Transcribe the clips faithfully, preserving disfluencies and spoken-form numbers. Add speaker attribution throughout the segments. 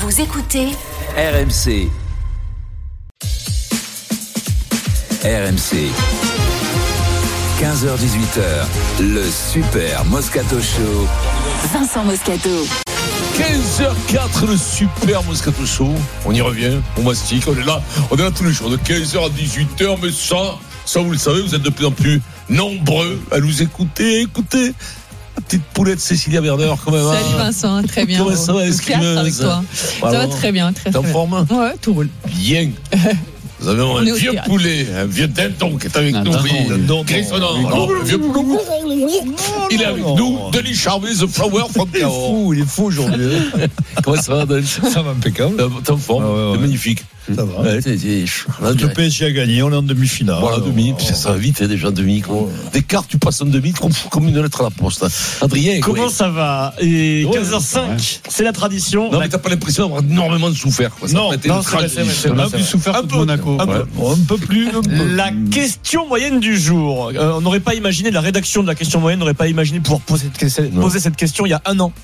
Speaker 1: Vous écoutez
Speaker 2: R M C. R M C. quinze heures dix-huit heures, le Super Moscato Show.
Speaker 1: Vincent Moscato.
Speaker 3: quinze heures quatre, le Super Moscato Show. On y revient, on mastique, on est là, on est là tous les jours de quinze heures à dix-huit heures, mais ça, ça vous le savez, vous êtes de plus en plus nombreux à nous écouter, écoutez. La petite poulette Cécilia Werner, quand même.
Speaker 4: Salut Vincent, très bien.
Speaker 3: Comment ça va,
Speaker 4: escrimeuse avec toi.
Speaker 3: Voilà.
Speaker 4: Ça va très bien, très,
Speaker 3: T'es en
Speaker 4: très
Speaker 3: forme?
Speaker 4: Ouais, tout roule.
Speaker 3: Bien. Nous avons un vieux poulet, un vieux dindon qui est avec nous. Chris Renan, le vieux poulet. Il est avec nous, Denis Charvet, The Flower from
Speaker 5: Il est fou, il est fou aujourd'hui.
Speaker 3: Comment ça va, Denis?
Speaker 5: Ça va impeccable.
Speaker 3: T'es en forme,
Speaker 5: ah ouais, ouais.
Speaker 3: c'est magnifique.
Speaker 5: Ça va.
Speaker 3: Ouais, t'es, t'es,
Speaker 5: le P S G a gagné, on est en demi-finale.
Speaker 3: Voilà,
Speaker 5: alors,
Speaker 3: demi,
Speaker 5: alors,
Speaker 3: puis ça va vite, hein, déjà demi. Quoi. Des cartes, tu passes en demi, comme, comme une lettre à la poste. Adrien,
Speaker 6: comment
Speaker 3: ouais.
Speaker 6: ça va? Et
Speaker 3: ouais,
Speaker 6: quinze heures cinq, ouais. C'est la tradition.
Speaker 3: Non,
Speaker 6: la...
Speaker 3: mais t'as pas l'impression d'avoir énormément souffert. Quoi. Ça
Speaker 6: non,
Speaker 3: été
Speaker 6: non,
Speaker 3: une
Speaker 6: c'est vrai, c'est vrai, c'est
Speaker 5: on
Speaker 6: vrai,
Speaker 5: a plus souffert
Speaker 6: un
Speaker 5: que
Speaker 6: peu,
Speaker 5: Monaco.
Speaker 6: Un,
Speaker 5: ouais.
Speaker 6: peu.
Speaker 5: un peu plus. Un peu.
Speaker 6: La question moyenne du jour. Euh, on n'aurait pas imaginé, la rédaction de la question moyenne n'aurait pas imaginé pouvoir poser, poser cette question il y a un an.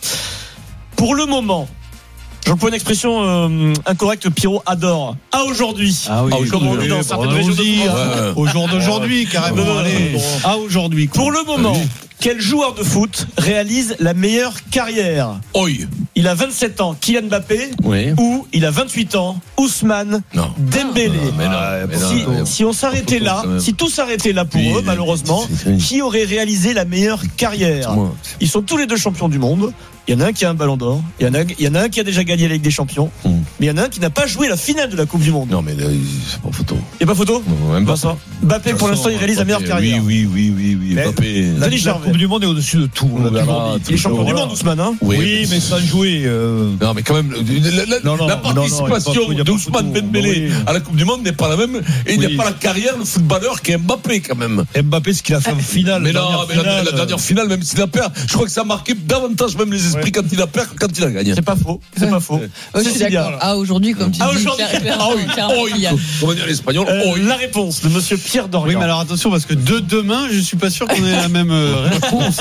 Speaker 6: Pour le moment, j'emploie une expression euh, incorrecte, Pierrot adore. À aujourd'hui.
Speaker 5: Ah oui,
Speaker 6: comme on dit dans certaines régions de France.
Speaker 5: Au jour d'aujourd'hui, carrément.
Speaker 6: Non,
Speaker 5: allez. À aujourd'hui.
Speaker 6: Pour le moment, quel joueur de foot réalise la meilleure carrière?
Speaker 3: Oi.
Speaker 6: Il a vingt-sept ans, Kylian Mbappé,
Speaker 3: oui.
Speaker 6: Ou il a vingt-huit ans, Ousmane
Speaker 3: non.
Speaker 6: Dembélé.
Speaker 3: Non, mais non, mais non,
Speaker 6: si,
Speaker 3: mais non.
Speaker 6: si on s'arrêtait là, si tout s'arrêtait là pour
Speaker 3: oui,
Speaker 6: eux, malheureusement, c'est, c'est, c'est... qui aurait réalisé la meilleure carrière? Ils sont tous les deux champions du monde. Il y en a un qui a un ballon d'or, il y en a, il y en a un qui a déjà gagné la Ligue des Champions, mm. mais il y en a un qui n'a pas joué la finale de la Coupe du Monde.
Speaker 3: Non, mais là, c'est pas photo.
Speaker 6: Il n'y a pas photo?
Speaker 3: Non, même pas ça.
Speaker 6: Mbappé, pour l'instant, il réalise la meilleure carrière.
Speaker 3: Oui, oui, oui, oui,
Speaker 5: oui.
Speaker 3: Mbappé.
Speaker 5: La, la Coupe du Monde est au-dessus de tout.
Speaker 3: On verra,
Speaker 6: il est champion du monde, Ousmane, hein?
Speaker 5: Oui, oui, mais sans jouer. Euh...
Speaker 3: Non, mais quand même, la, la, non, non, la participation non, non, d'Ousmane Dembélé oui. à la Coupe du Monde n'est pas la même, et il oui. n'y a pas la carrière, le footballeur qui est Mbappé, quand même.
Speaker 5: Mbappé, ce qu'il a fait en finale.
Speaker 3: Mais non, mais la, la dernière finale, même s'il a perdu, je crois que ça a marqué davantage même les esprits quand il a perdu que quand il a gagné.
Speaker 6: C'est pas faux, c'est pas faux.
Speaker 4: Je suis d'accord. Ah, aujourd'hui, comme tu dis.
Speaker 6: Ah, aujourd'hui. Ah oui,
Speaker 3: comment dire l'espagnol?
Speaker 6: La réponse de monsieur Pierre Dorian.
Speaker 5: Oui, mais alors attention, parce que de demain, je suis pas sûr qu'on ait la même réponse.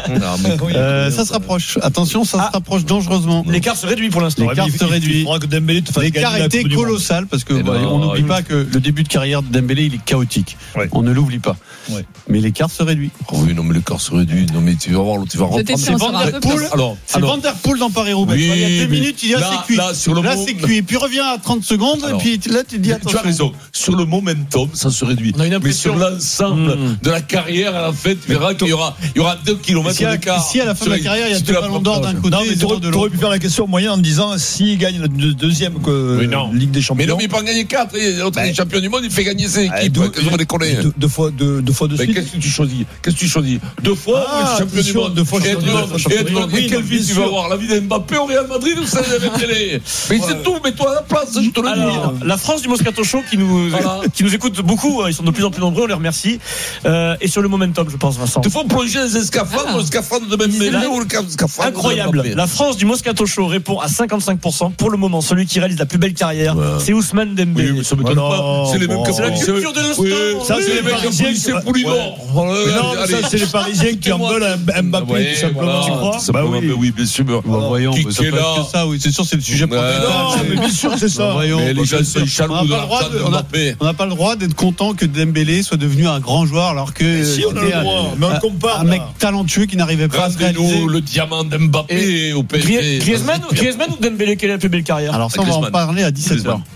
Speaker 5: Ça se rapproche. Attention, ça se rapproche dangereusement.
Speaker 6: L'écart se réduit pour l'instant.
Speaker 5: L'écart se réduit. L'écart était colossal parce que on n'oublie pas que le début de carrière de Dembélé, il est chaotique. On ne l'oublie pas. Mais l'écart se réduit.
Speaker 3: Oui, non, mais l'écart se réduit. Non, mais tu vas voir, tu vas reprendre.
Speaker 5: C'est Van der Poel. Alors, c'est Van der Poel dans Paris-Roubaix. Il y a deux minutes, il dit là, c'est cuit. Là, sur le là c'est cuit. Et puis revient à trente secondes. Alors, et puis là, tu dis attention.
Speaker 3: Tu as raison. Sur le momentum, ça se réduit. Mais sur l'ensemble mmh. de la carrière, à la fin, tu verras qu'il y aura, il y aura deux kilomètres
Speaker 5: si
Speaker 3: d'écart.
Speaker 5: Si à la fin de la carrière, il y a deux ballons d'or d'un côté. Non, mais tu aurais pu faire la question moyenne en disant s'il gagne la deuxième Ligue des Champions.
Speaker 3: Mais non, mais il peut en gagner quatre. L'autre est champion du monde, il fait gagner ses équipes. Qu'est-ce qu'on les connaît?
Speaker 5: Deux fois de suite.
Speaker 3: Qu'est-ce que tu choisis? Qu'est-ce que tu choisis? Deux fois champion du monde. Deux fois champion du monde. Et quelle vie tu vas avoir? La vie d'Mbappé au Real Madrid ou celle de Dembélé? Mais c'est tout, mets-toi à la place, je te le dis.
Speaker 6: Alors, la France du Moscato Show qui nous, voilà. qui nous écoute beaucoup, ils sont de plus en plus nombreux, on les remercie. Euh, et sur le momentum, je pense, Vincent.
Speaker 3: Il faut plonger les scaphandres, ah. le scaphandre de Dembélé ou le scaphandre
Speaker 6: incroyable.
Speaker 3: De
Speaker 6: la France du Moscato Show répond à cinquante-cinq pour cent. Pour le moment, celui qui réalise la plus belle carrière, ouais. c'est Ousmane Dembélé.
Speaker 3: Oui, mais ça m'étonne pas. C'est les mêmes que
Speaker 6: c'est la culture de l'instant.
Speaker 3: Oui, ça, c'est les mêmes que c'est Poulidor.
Speaker 5: Non, ça, c'est les Parisiens qui en veulent Mbappé, tout simplement. Tu crois?
Speaker 3: Bah oui, bien sûr.
Speaker 5: Voyons, c'est pas que ça, oui. C'est sûr, c'est le sujet principal.
Speaker 3: Non, mais bien sûr, c'est ça.
Speaker 5: Mais les gens, c'est chaloux de Mbappé. On n'a pas le droit d'être content que Dembélé soit devenu un grand joueur alors que
Speaker 3: si on a le droit, mais on compare
Speaker 5: un mec talentueux qui n'arrivait pas à se réaliser.
Speaker 3: Le diamant d'Mbappé au P S G.
Speaker 6: Griezmann ou Dembélé, quelle est la plus belle carrière?
Speaker 5: Alors ça, on va en parler à dix-sept heures.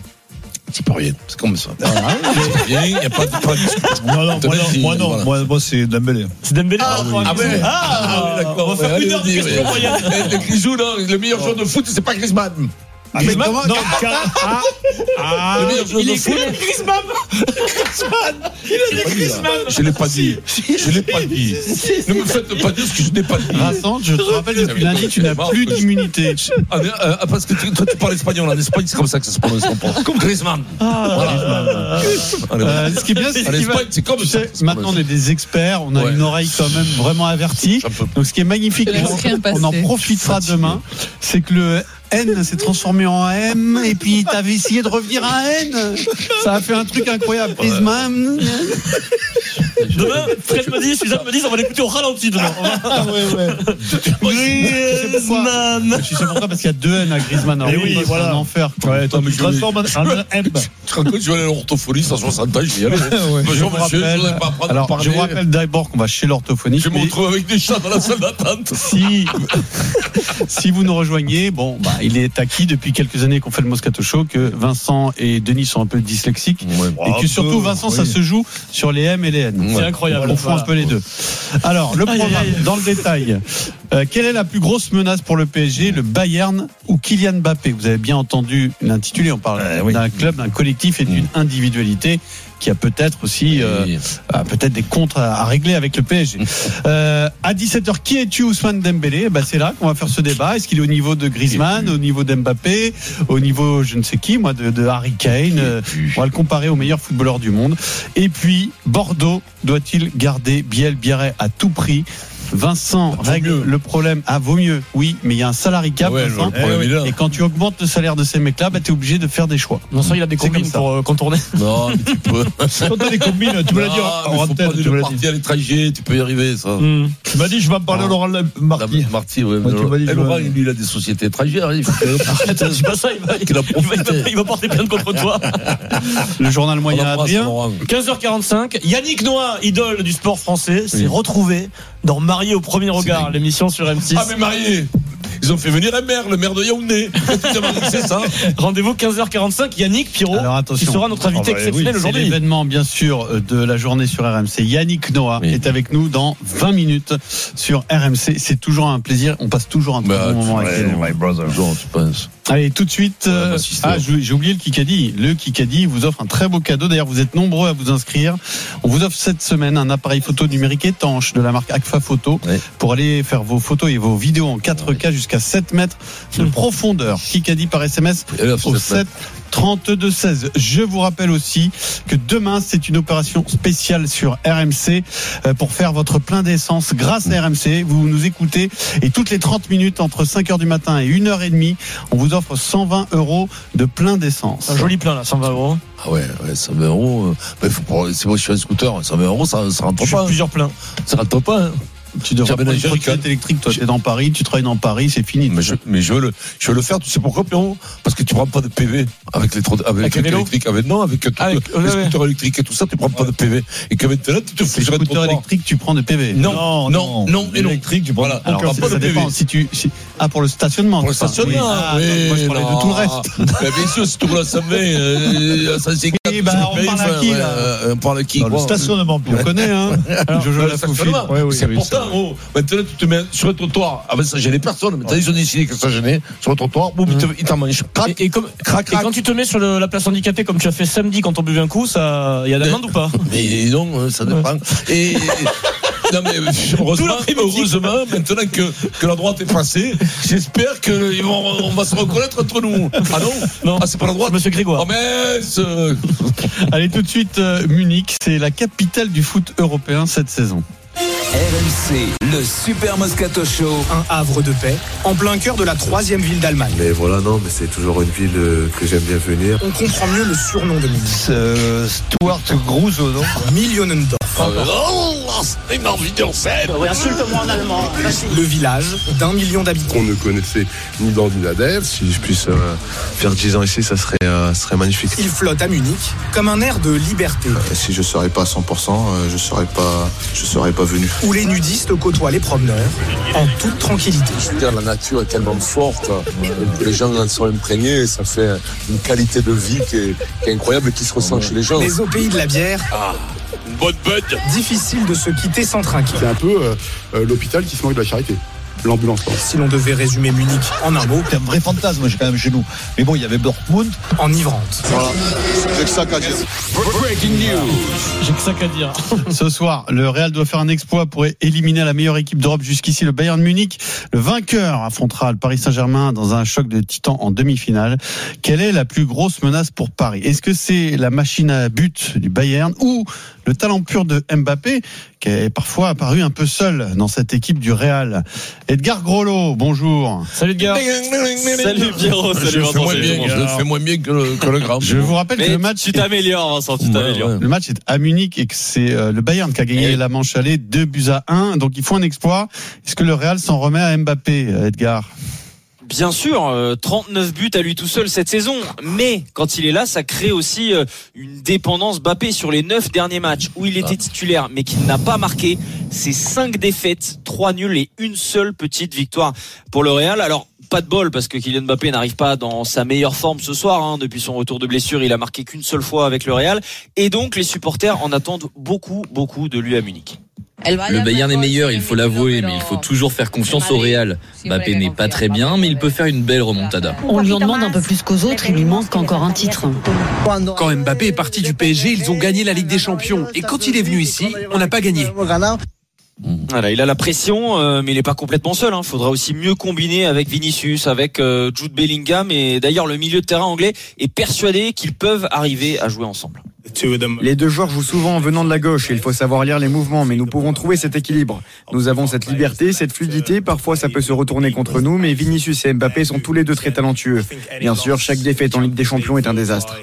Speaker 3: C'est pas rien, c'est comme ça. Ah, c'est bien, il n'y a pas de discussion.
Speaker 5: Non, non, moi, non, moi, non. Voilà. moi, moi c'est Dembélé.
Speaker 6: C'est Dembélé.
Speaker 3: Ah, ah, oui. ah, mais, ah, ah d'accord.
Speaker 6: On va faire une heure de question moyenne.
Speaker 3: Le Grisou, non, le meilleur joueur de foot, c'est pas Griezmann.
Speaker 5: Ah, mais comment non,
Speaker 6: ah, ah, le meilleur joueur de foot.
Speaker 4: Griezmann.
Speaker 6: Griezmann. Il a dit Griezmann.
Speaker 3: Je l'ai pas dit. Je l'ai pas dit. Ne me faites pas dire ce que je n'ai pas dit.
Speaker 5: Vincent, je te rappelle depuis lundi, tu n'as plus d'immunité.
Speaker 3: Ah, euh, parce que tu, toi, tu parles espagnol. En Espagne, c'est comme ça que ça se prononce. Comme Griezmann.
Speaker 5: Ah, voilà. euh, ce qui est bien, c'est
Speaker 3: en Espagne, c'est comme ça.
Speaker 5: Maintenant, on est des experts. On a ouais. une oreille quand même vraiment avertie. Donc, ce qui est magnifique, on en profitera demain, c'est que le N s'est transformé en M et puis t'avais essayé de revenir à N. Ça a fait un truc incroyable. Griezmann.
Speaker 6: Demain, Fred me dit, Suzanne me dit, on va l'écouter au ralenti demain.
Speaker 5: Ah ouais, ouais. Griezmann. Je suis sûr pourquoi, parce qu'il y a deux N à Griezmann.
Speaker 1: Et oui, voilà.
Speaker 5: C'est un enfer.
Speaker 1: Ouais, toi, mais je transforme en un M.
Speaker 3: Tu te rends compte, je vais aller à l'orthophonie, cent soixante ans, je vais y aller.
Speaker 5: Je vous rappelle, alors, je vous rappelle d'abord qu'on va chez l'orthophoniste.
Speaker 3: Je me retrouve avec des chats dans la salle d'attente.
Speaker 5: Si, si vous nous rejoignez, bon, bah, il est acquis depuis quelques années qu'on fait le Moscato Show que Vincent et Denis sont un peu dyslexiques
Speaker 3: ouais,
Speaker 5: et que surtout Vincent, oui. ça se joue sur les M et les N.
Speaker 6: C'est ouais. incroyable.
Speaker 5: On confond un peu les deux. Alors, le programme, aïe, aïe. Dans le détail. Euh, quelle est la plus grosse menace pour le P S G, le Bayern ou Kylian Mbappé? Vous avez bien entendu l'intitulé, on parle euh, oui. d'un club, d'un collectif et d'une mmh. individualité qui a peut-être aussi euh, oui. euh, peut-être des comptes à, à régler avec le P S G. Euh, à dix-sept heures, qui es-tu, Ousmane Dembélé? Ben, c'est là qu'on va faire ce débat. Est-ce qu'il est au niveau de Griezmann, au niveau d'Mbappé, au niveau je ne sais qui, moi, de, de Harry Kane? euh, On va le comparer aux meilleurs footballeurs du monde. Et puis, Bordeaux doit-il garder Biel Biarré à tout prix? Vincent bah, règle mieux. le problème. Ah, vaut mieux, oui, mais il y a un salarié cap. Ouais, Vincent, et quand tu augmentes le salaire de ces mecs-là, bah, tu es obligé de faire des choix.
Speaker 6: Vincent, il a des combines pour euh, contourner.
Speaker 3: Non, mais tu peux.
Speaker 1: Quand tu as des combines, tu peux la dire en antenne.
Speaker 3: Tu peux partir à l'étranger, tu peux y arriver, ça.
Speaker 1: Mm. Tu m'as dit, je vais me parler à Laurent Marty.
Speaker 3: Marty, ouais. Laurent, lui, il a des sociétés étrangères.
Speaker 6: Arrête, dis pas ça, il va, il, va, il va porter plainte contre toi.
Speaker 5: Le journal moyen Adrien.
Speaker 6: quinze heures quarante-cinq. Yannick Noah, idole du sport français, s'est retrouvé dans Marié au premier regard, l'émission sur M six.
Speaker 3: Ah, mais Marié, ils ont fait venir un maire, le maire de Yaoundé. C'est ça.
Speaker 6: Rendez-vous quinze heures quarante-cinq. Yannick Pirot,
Speaker 5: alors,
Speaker 6: qui sera notre invité oh, bah, exceptionnel oui, aujourd'hui.
Speaker 5: C'est l'événement, bien sûr, de la journée sur R M C. Yannick Noah oui. est avec nous dans vingt minutes sur R M C. C'est toujours un plaisir. On passe toujours un bah, bon moment avec
Speaker 3: lui. My brother. Toujours, tu penses.
Speaker 5: Allez, tout de suite. Euh, ah, j'ai oublié le Kikadi. Le Kikadi vous offre un très beau cadeau. D'ailleurs, vous êtes nombreux à vous inscrire. On vous offre cette semaine un appareil photo numérique étanche de la marque Agfa Photo oui. pour aller faire vos photos et vos vidéos en quatre K oui. jusqu'à sept mètres de profondeur. Kikadi par S M S au sept trente-deux seize. Je vous rappelle aussi que demain, c'est une opération spéciale sur R M C pour faire votre plein d'essence grâce à R M C. Vous nous écoutez et toutes les trente minutes entre cinq heures du matin et une heure trente, on vous offre cent vingt euros de plein d'essence.
Speaker 6: Un joli plein là, cent vingt euros.
Speaker 3: Ah ouais, ouais, cent vingt euros. Euh, faut pour, c'est moi, je suis un scooter. cent vingt euros, ça, ça rentre pas.
Speaker 6: Plusieurs pleins.
Speaker 3: Ça rentre pas. Hein.
Speaker 5: Tu devrais prendre une trottinette électrique. Toi, tu es dans Paris, tu travailles dans Paris, c'est fini.
Speaker 3: Mais je, mais je veux le, je veux le faire. Tu sais pourquoi, Pierrot? Parce que tu prends pas de P V avec les avec, avec les électriques. Avec non, avec tout, avec, les ouais, scooters ouais. électriques et tout ça, tu prends pas de P V. Et que maintenant, tu te fous
Speaker 5: sur les scooters électriques, tu prends de P V.
Speaker 3: Non, non, non, non. Et
Speaker 5: électrique, tu prends. Voilà. Alors, pas ça de dépend. P V. Si tu, si, ah, pour le stationnement.
Speaker 3: Pour le stationnement. Oui.
Speaker 5: Ah, oui, moi, je parlais non. de tout le reste.
Speaker 3: Mais bien sûr, si tu roules à cent vingt, ça c'est.
Speaker 5: Oui, bah, on parle à qui, là?
Speaker 3: On parle à qui?
Speaker 1: Le stationnement.
Speaker 5: On connaît, hein. Je joue la
Speaker 3: stationnement. C'est important, gros. Maintenant, tu te mets sur le trottoir. Ah ben ça gênait personne. Maintenant, ils ont décidé que ça gênait. Sur le trottoir, boum, mmh. ils t'en mangent. Crac,
Speaker 6: et, et, comme, crac, crac. Et quand tu te mets sur le, la place handicapée, comme tu as fait samedi quand on buvait un coup, ça, il y a d'amende ou pas?
Speaker 3: Mais non, ça dépend. Et. Non mais heureusement, heureusement maintenant que, que la droite est passée, j'espère qu'on va se reconnaître entre nous. Ah non, non. Ah c'est pas la droite,
Speaker 6: Monsieur Grégoire.
Speaker 3: Oh mais ce...
Speaker 5: Allez tout de suite, euh, Munich, c'est la capitale du foot européen cette saison.
Speaker 2: R M C, le Super Moscato Show.
Speaker 7: Un havre de paix, en plein cœur de la troisième ville d'Allemagne.
Speaker 8: Mais voilà, non, mais c'est toujours une ville que j'aime bien venir.
Speaker 7: On comprend mieux le surnom de Munich.
Speaker 1: Euh, Stuart Gruso, non?
Speaker 7: Millionendorf.
Speaker 3: Oh, c'est une envie de scène.
Speaker 7: Oui, insulte-moi en allemand. Le village d'un million d'habitants.
Speaker 8: On ne connaissait ni dans ni d'Adève. Si je puisse euh, faire dix ans ici, ça serait, euh, serait magnifique.
Speaker 7: Il flotte à Munich comme un air de liberté.
Speaker 8: Euh, si je ne serais pas à cent pour cent, euh, je ne serais pas, je serais pas venu.
Speaker 7: Où les nudistes côtoient les promeneurs en toute tranquillité.
Speaker 8: La nature est tellement forte, que les gens en sont imprégnés, ça fait une qualité de vie qui est, qui est incroyable et qui se ressent chez les gens.
Speaker 7: Mais au pays de la bière,
Speaker 3: ah, une bonne bête.
Speaker 7: Difficile de se quitter sans trinquer.
Speaker 8: C'est un peu euh, euh, l'hôpital qui se moque de la charité. L'ambulance.
Speaker 7: Si l'on devait résumer Munich en un mot.
Speaker 1: C'est un vrai fantasme, j'ai quand même chez nous. Mais bon, il y avait Dortmund.
Speaker 7: Enivrante.
Speaker 8: Voilà. J'ai que ça qu'à dire.
Speaker 3: Breaking news.
Speaker 6: J'ai que ça qu'à dire.
Speaker 5: Ce soir, le Real doit faire un exploit pour éliminer la meilleure équipe d'Europe jusqu'ici, le Bayern Munich. Le vainqueur affrontera le Paris Saint-Germain dans un choc de titans en demi-finale. Quelle est la plus grosse menace pour Paris? Est-ce que c'est la machine à but du Bayern ou le talent pur de Mbappé, qui est parfois apparu un peu seul dans cette équipe du Real. Edgar Grolot, bonjour.
Speaker 6: Salut Edgar.
Speaker 9: Salut Pierrot, salut
Speaker 3: Je le fais
Speaker 9: Vincent.
Speaker 3: moins bien, je le fais moins bien que le, que le grand.
Speaker 5: Je vous rappelle
Speaker 9: Mais
Speaker 5: que le match
Speaker 9: tu
Speaker 5: est-
Speaker 9: t'améliores, Vincent, tu
Speaker 3: Ouais,
Speaker 9: t'améliores.
Speaker 3: ouais.
Speaker 5: Le match est à Munich et que c'est euh, le Bayern qui a gagné
Speaker 9: Et-
Speaker 5: la manche aller deux buts à un. Donc il faut un exploit. Est-ce que le Real s'en remet à Mbappé, Edgar?
Speaker 9: Bien sûr, euh, trente-neuf buts à lui tout seul cette saison. Mais quand il est là, ça crée aussi euh, une dépendance Mbappé sur les neuf derniers matchs où il était titulaire, mais qu'il n'a pas marqué. C'est cinq défaites, trois nuls et une seule petite victoire pour le Real. Alors, pas de bol parce que Kylian Mbappé n'arrive pas dans sa meilleure forme ce soir. Hein. Depuis son retour de blessure, il a marqué qu'une seule fois avec le Real. Et donc, les supporters en attendent beaucoup, beaucoup de lui à Munich.
Speaker 10: Le Bayern est meilleur, il faut l'avouer, mais il faut toujours faire confiance au Real. Mbappé n'est pas très bien, mais il peut faire une belle remontada.
Speaker 11: On lui en demande un peu plus qu'aux autres, il lui manque encore un titre.
Speaker 12: Quand Mbappé est parti du P S G, ils ont gagné la Ligue des Champions. Et quand il est venu ici, on n'a pas gagné.
Speaker 9: Voilà, il a la pression, euh, mais il n'est pas complètement seul. Il faudra aussi mieux combiner avec Vinicius, avec euh, Jude Bellingham. Et d'ailleurs, le milieu de terrain anglais est persuadé qu'ils peuvent arriver à jouer ensemble.
Speaker 13: Les deux joueurs jouent souvent en venant de la gauche et il faut savoir lire les mouvements, mais nous pouvons trouver cet équilibre. Nous avons cette liberté, cette fluidité, parfois ça peut se retourner contre nous, mais Vinicius et Mbappé sont tous les deux très talentueux. Bien sûr, chaque défaite en Ligue des Champions est un désastre.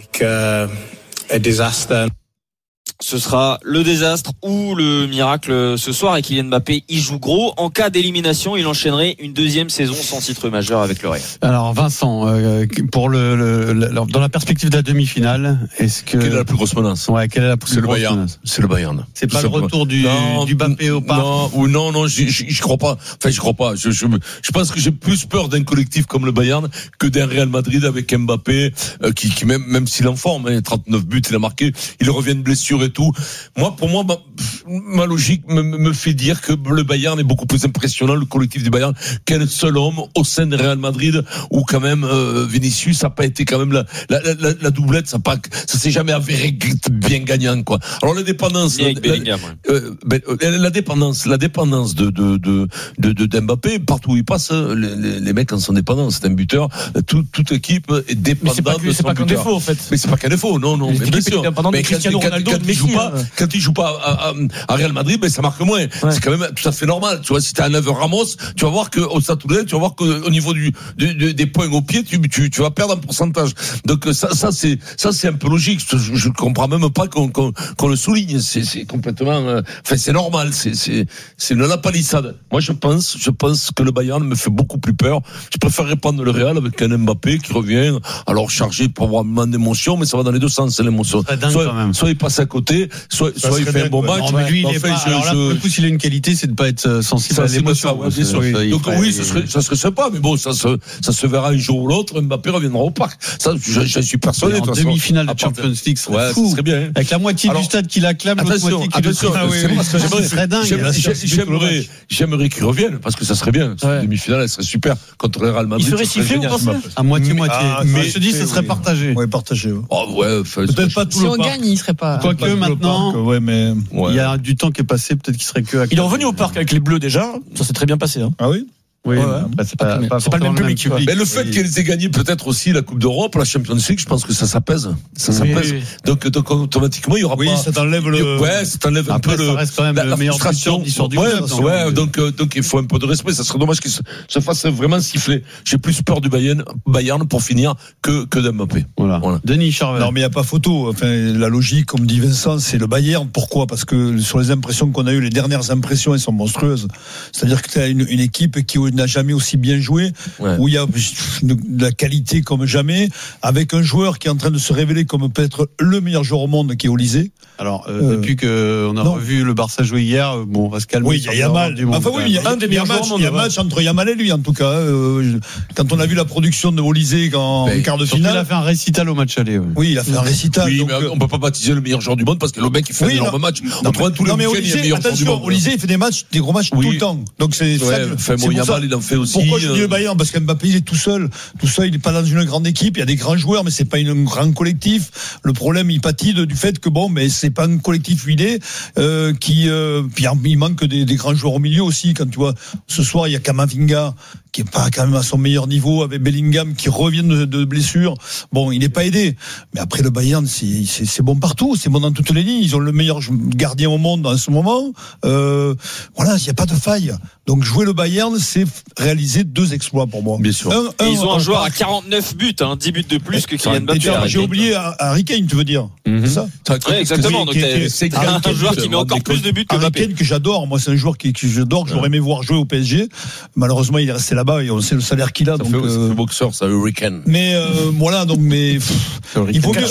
Speaker 9: Ce sera le désastre ou le miracle ce soir et Kylian Mbappé y joue gros. En cas d'élimination, il enchaînerait une deuxième saison sans titre majeur avec le Real.
Speaker 5: Alors Vincent, euh, pour le, le, le- dans la perspective de la demi-finale, est-ce que
Speaker 3: Quelle est la plus grosse menace?
Speaker 5: ouais, quelle est la plus
Speaker 3: C'est le
Speaker 5: grosse
Speaker 3: Bayern.
Speaker 5: menace?
Speaker 3: C'est le Bayern.
Speaker 5: C'est
Speaker 3: Tout
Speaker 5: pas le
Speaker 3: simplement.
Speaker 5: retour du,
Speaker 3: Non,
Speaker 5: du Mbappé au parc.
Speaker 3: Non, ou non, non, je, je, je crois pas. Enfin, je crois pas. Je, je, je pense que j'ai plus peur d'un collectif comme le Bayern que d'un Real Madrid avec Mbappé, euh, qui, qui même, même s'il est en forme, hein, trente-neuf buts, il a marqué, il revient de blessure et tout. Moi, pour moi, ma, ma logique me, me fait dire que le Bayern est beaucoup plus impressionnant, le collectif du Bayern, qu'un seul homme au sein de Real Madrid, où quand même euh, Vinicius, ça n'a pas été quand même la, la, la, la doublette, ça pas, ça s'est jamais avéré bien gagnant, quoi. Alors la dépendance,
Speaker 9: Ni avec
Speaker 3: la,
Speaker 9: Bellingham,
Speaker 3: la, euh, ben, euh, la dépendance, la dépendance de de de de, de d'Mbappé, partout où il passe, les, les, les mecs en sont dépendants. C'est un buteur. Tout, toute équipe est
Speaker 6: Mais
Speaker 3: dépendante
Speaker 6: c'est pas que
Speaker 3: de
Speaker 6: c'est
Speaker 3: son
Speaker 6: pas qu'un
Speaker 3: buteur.
Speaker 6: défaut en fait.
Speaker 3: Mais c'est pas qu'un défaut, non, non.
Speaker 6: Les
Speaker 3: Mais
Speaker 6: équipes
Speaker 3: bien sûr.
Speaker 6: étaient dépendantes de
Speaker 3: Mais quand,
Speaker 6: Cristiano
Speaker 3: quand-
Speaker 6: Ronaldo,
Speaker 3: quand
Speaker 6: de
Speaker 3: il
Speaker 6: Messi,
Speaker 3: joue pas,
Speaker 6: hein.
Speaker 3: quand il joue pas à, à, à Real Madrid, ben ça marque moins.
Speaker 6: Ouais.
Speaker 3: C'est quand même tout à fait normal. Tu vois, si t'as un neuf Ramos, tu vas voir que au Stade Toulousain, tu vas voir qu'au niveau du, du, du- des points au pied, tu, tu, tu vas perdre un pourcentage. Donc ça, ça c'est, ça c'est un peu logique. Je, je comprends même pas qu'on, qu'on, qu'on le souligne. C'est, c'est complètement, euh, enfin c'est normal. C'est, c'est, c'est une lapalissade. Moi je pense, je pense que le Bayern me fait beaucoup plus peur. Je préférerais prendre le Real avec un Mbappé qui revient, alors chargé probablement d'émotion, mais ça va dans les deux sens, c'est l'émotion.
Speaker 5: serait dingue
Speaker 3: Soit,
Speaker 5: quand même.
Speaker 3: soit il passe à côté, soit,
Speaker 1: Ça
Speaker 3: soit il
Speaker 1: serait
Speaker 3: fait un
Speaker 1: dingue,
Speaker 3: bon
Speaker 1: ouais.
Speaker 3: match.
Speaker 5: Non, mais lui, il
Speaker 3: En
Speaker 5: est
Speaker 3: fait,
Speaker 5: pas.
Speaker 3: je-
Speaker 5: Alors là,
Speaker 3: je-
Speaker 5: pour le coup, s'il a une qualité, c'est de pas être euh, sensible
Speaker 3: ça,
Speaker 5: à
Speaker 3: c'est
Speaker 5: l'émotion.
Speaker 3: pas ça, ouais, bien sûr.
Speaker 5: Oui, il
Speaker 3: Donc
Speaker 5: ferait-
Speaker 3: oui, ce serait, ça serait sympa, mais bon, ça se, ça se verra un jour ou l'autre. Mbappé reviendra au parc. Ça, j'en j'en suis persuadé.
Speaker 5: en
Speaker 3: de toute façon.
Speaker 5: demi-finale de
Speaker 3: À part-
Speaker 5: Champions League, ce serait
Speaker 3: Ouais,
Speaker 5: fou.
Speaker 3: ce serait bien. hein.
Speaker 5: Avec la moitié
Speaker 3: Alors,
Speaker 5: du stade qui l'acclame, l'autre
Speaker 3: Attention,
Speaker 5: moitié qui le
Speaker 3: attention,
Speaker 5: Ah oui,
Speaker 3: c'est
Speaker 5: oui.
Speaker 3: parce que j'aimerais-
Speaker 5: Ce serait dingue.
Speaker 3: j'aimerais-
Speaker 5: Bien sûr, c'est
Speaker 3: j'aimerais,
Speaker 5: tout le match.
Speaker 3: j'aimerais qu'il revienne, parce que ça serait bien. Cette
Speaker 6: Ouais.
Speaker 3: demi-finale, elle serait super contre le Real Madrid.
Speaker 6: Il serait
Speaker 3: ça serait
Speaker 6: sifflé ou
Speaker 3: génial.
Speaker 6: pas
Speaker 5: À moitié-moitié.
Speaker 1: Ah,
Speaker 5: Mais
Speaker 1: ça,
Speaker 5: je te dis,
Speaker 1: c'est-
Speaker 5: ce serait
Speaker 1: oui.
Speaker 5: partagé.
Speaker 1: Ouais, partagé. ouais.
Speaker 3: Oh, ouais, enfin,
Speaker 1: Peut-être pas tout
Speaker 4: Si
Speaker 1: le
Speaker 4: on
Speaker 1: parc.
Speaker 4: gagne, il serait pas.
Speaker 5: Quoique
Speaker 1: Pas tout le
Speaker 5: maintenant,
Speaker 1: parc, ouais, mais.
Speaker 3: ouais.
Speaker 5: il y a du temps qui est passé, peut-être qu'il serait que à
Speaker 6: Il est revenu au parc avec les Bleus déjà. Ça s'est très bien passé. Hein.
Speaker 1: Ah oui?
Speaker 5: Oui,
Speaker 6: Ouais,
Speaker 5: bah,
Speaker 6: ouais.
Speaker 5: bah, c'est pas,
Speaker 6: C'est
Speaker 5: pas
Speaker 6: pas le même
Speaker 5: forcément
Speaker 6: public,
Speaker 3: Mais le fait qu'ils aient gagné peut-être aussi la Coupe d'Europe, la Champions League, je pense que ça s'apaise. Ça
Speaker 6: Oui,
Speaker 3: s'apaise.
Speaker 6: oui, oui.
Speaker 3: Donc, donc automatiquement, il y aura
Speaker 1: Oui,
Speaker 3: pas.
Speaker 1: ça t'enlève le.
Speaker 3: Ouais, ça t'enlève un
Speaker 5: Après,
Speaker 3: peu
Speaker 5: ça
Speaker 3: le.
Speaker 5: reste quand même
Speaker 3: la,
Speaker 5: le
Speaker 3: la
Speaker 5: meilleur
Speaker 3: frustration
Speaker 5: buteur d'histoire du
Speaker 3: ouais,
Speaker 5: club. donc,
Speaker 3: ouais,
Speaker 5: euh,
Speaker 3: donc, euh, donc il faut un peu de respect. Ça serait dommage qu'il se, se fasse vraiment siffler. J'ai plus peur du Bayern, Bayern pour finir que, que d'Mbappé.
Speaker 5: Voilà.
Speaker 3: Voilà.
Speaker 5: Denis Charvet.
Speaker 1: Non, mais il n'y a pas photo. Enfin, la logique, comme dit Vincent, c'est le Bayern. Pourquoi? Parce que sur les impressions qu'on a eues, les dernières impressions, elles sont monstrueuses. C'est-à-dire que tu as une, une équipe qui n'a jamais aussi bien joué,
Speaker 3: Ouais.
Speaker 1: où il y a de la qualité comme jamais, avec un joueur qui est en train de se révéler comme peut-être le meilleur joueur au monde, qui est Olysée.
Speaker 5: Alors, euh,
Speaker 1: Euh,
Speaker 5: depuis qu'on a
Speaker 1: non.
Speaker 5: revu le Barça jouer hier, euh, bon, on va se calmer.
Speaker 1: Oui, il y
Speaker 5: sur
Speaker 1: a
Speaker 5: le
Speaker 1: Yamal.
Speaker 5: du monde,
Speaker 1: Enfin, oui,
Speaker 5: quand
Speaker 1: il y
Speaker 5: même.
Speaker 1: a,
Speaker 6: Un des
Speaker 1: il y a
Speaker 6: meilleurs
Speaker 1: match,
Speaker 6: joueurs au
Speaker 1: il y a
Speaker 6: monde,
Speaker 1: match entre Yamal et lui, en tout cas. Euh, quand on a vu la production de Olysée en
Speaker 3: Ben,
Speaker 1: quart de
Speaker 5: Surtout, il a
Speaker 1: finale.
Speaker 5: fait un récital au match aller. ouais.
Speaker 1: Oui, il a fait un récital.
Speaker 3: Oui,
Speaker 1: donc,
Speaker 3: mais
Speaker 1: euh,
Speaker 3: on peut pas baptiser le meilleur joueur du monde parce que le mec il fait
Speaker 1: Oui,
Speaker 3: un énorme
Speaker 1: non.
Speaker 3: match.
Speaker 1: non,
Speaker 3: On trouve tous les
Speaker 1: non, mais
Speaker 3: week-ends, il est le
Speaker 1: Olysée,
Speaker 3: meilleur joueur du
Speaker 1: attention,
Speaker 3: monde.
Speaker 1: Olysée, il fait des matchs, des gros matchs
Speaker 3: Oui.
Speaker 1: tout le temps. Donc c'est
Speaker 3: Ouais,
Speaker 1: ça.
Speaker 3: enfin,
Speaker 1: c'est
Speaker 3: bon,
Speaker 1: pour ça.
Speaker 3: Real, il en fait aussi.
Speaker 1: Pourquoi je dis
Speaker 3: euh...
Speaker 1: le Bayern? Parce qu'Mbappé, il est tout seul. Tout seul, il n'est pas dans une grande équipe. Il y a des grands joueurs, mais c'est pas un grand collectif. Le problème, il pâtit du fait que bon, mais c'est pas un collectif huilé, euh, qui, euh, puis il manque des, des grands joueurs au milieu aussi. Quand tu vois, ce soir, il y a Kamavinga, qui est pas quand même à son meilleur niveau, avec Bellingham qui revient de, de blessure. Bon, il n'est pas aidé. Mais après, le Bayern, c'est, c'est, c'est bon partout. C'est bon dans toutes les lignes. Ils ont le meilleur gardien au monde en ce moment. Euh, voilà, il n'y a pas de faille. Donc, jouer le Bayern, c'est réaliser deux exploits pour moi.
Speaker 3: Bien sûr.
Speaker 9: Un, un, Et ils ont un, un joueur à quarante-neuf buts, hein, dix buts de plus que Kylian Mbappé.
Speaker 1: J'ai oublié Harry Kane, tu veux dire. Mm-hmm. C'est ça?
Speaker 9: Ouais, exactement. Donc, c'est un joueur qui met encore plus de buts que Mbappé.
Speaker 1: Harry Kane, que j'adore. Moi, c'est un joueur que j'adore, que j'aurais aimé voir jouer au P S G. Malheureusement, il est resté là-bas et on sait le salaire qu'il a.
Speaker 3: Ça
Speaker 1: donc,
Speaker 3: fait,
Speaker 1: euh...
Speaker 3: c'est boxeur, ça, Hurricane.
Speaker 1: Mais euh, voilà, donc, mais pff, il vaut mieux,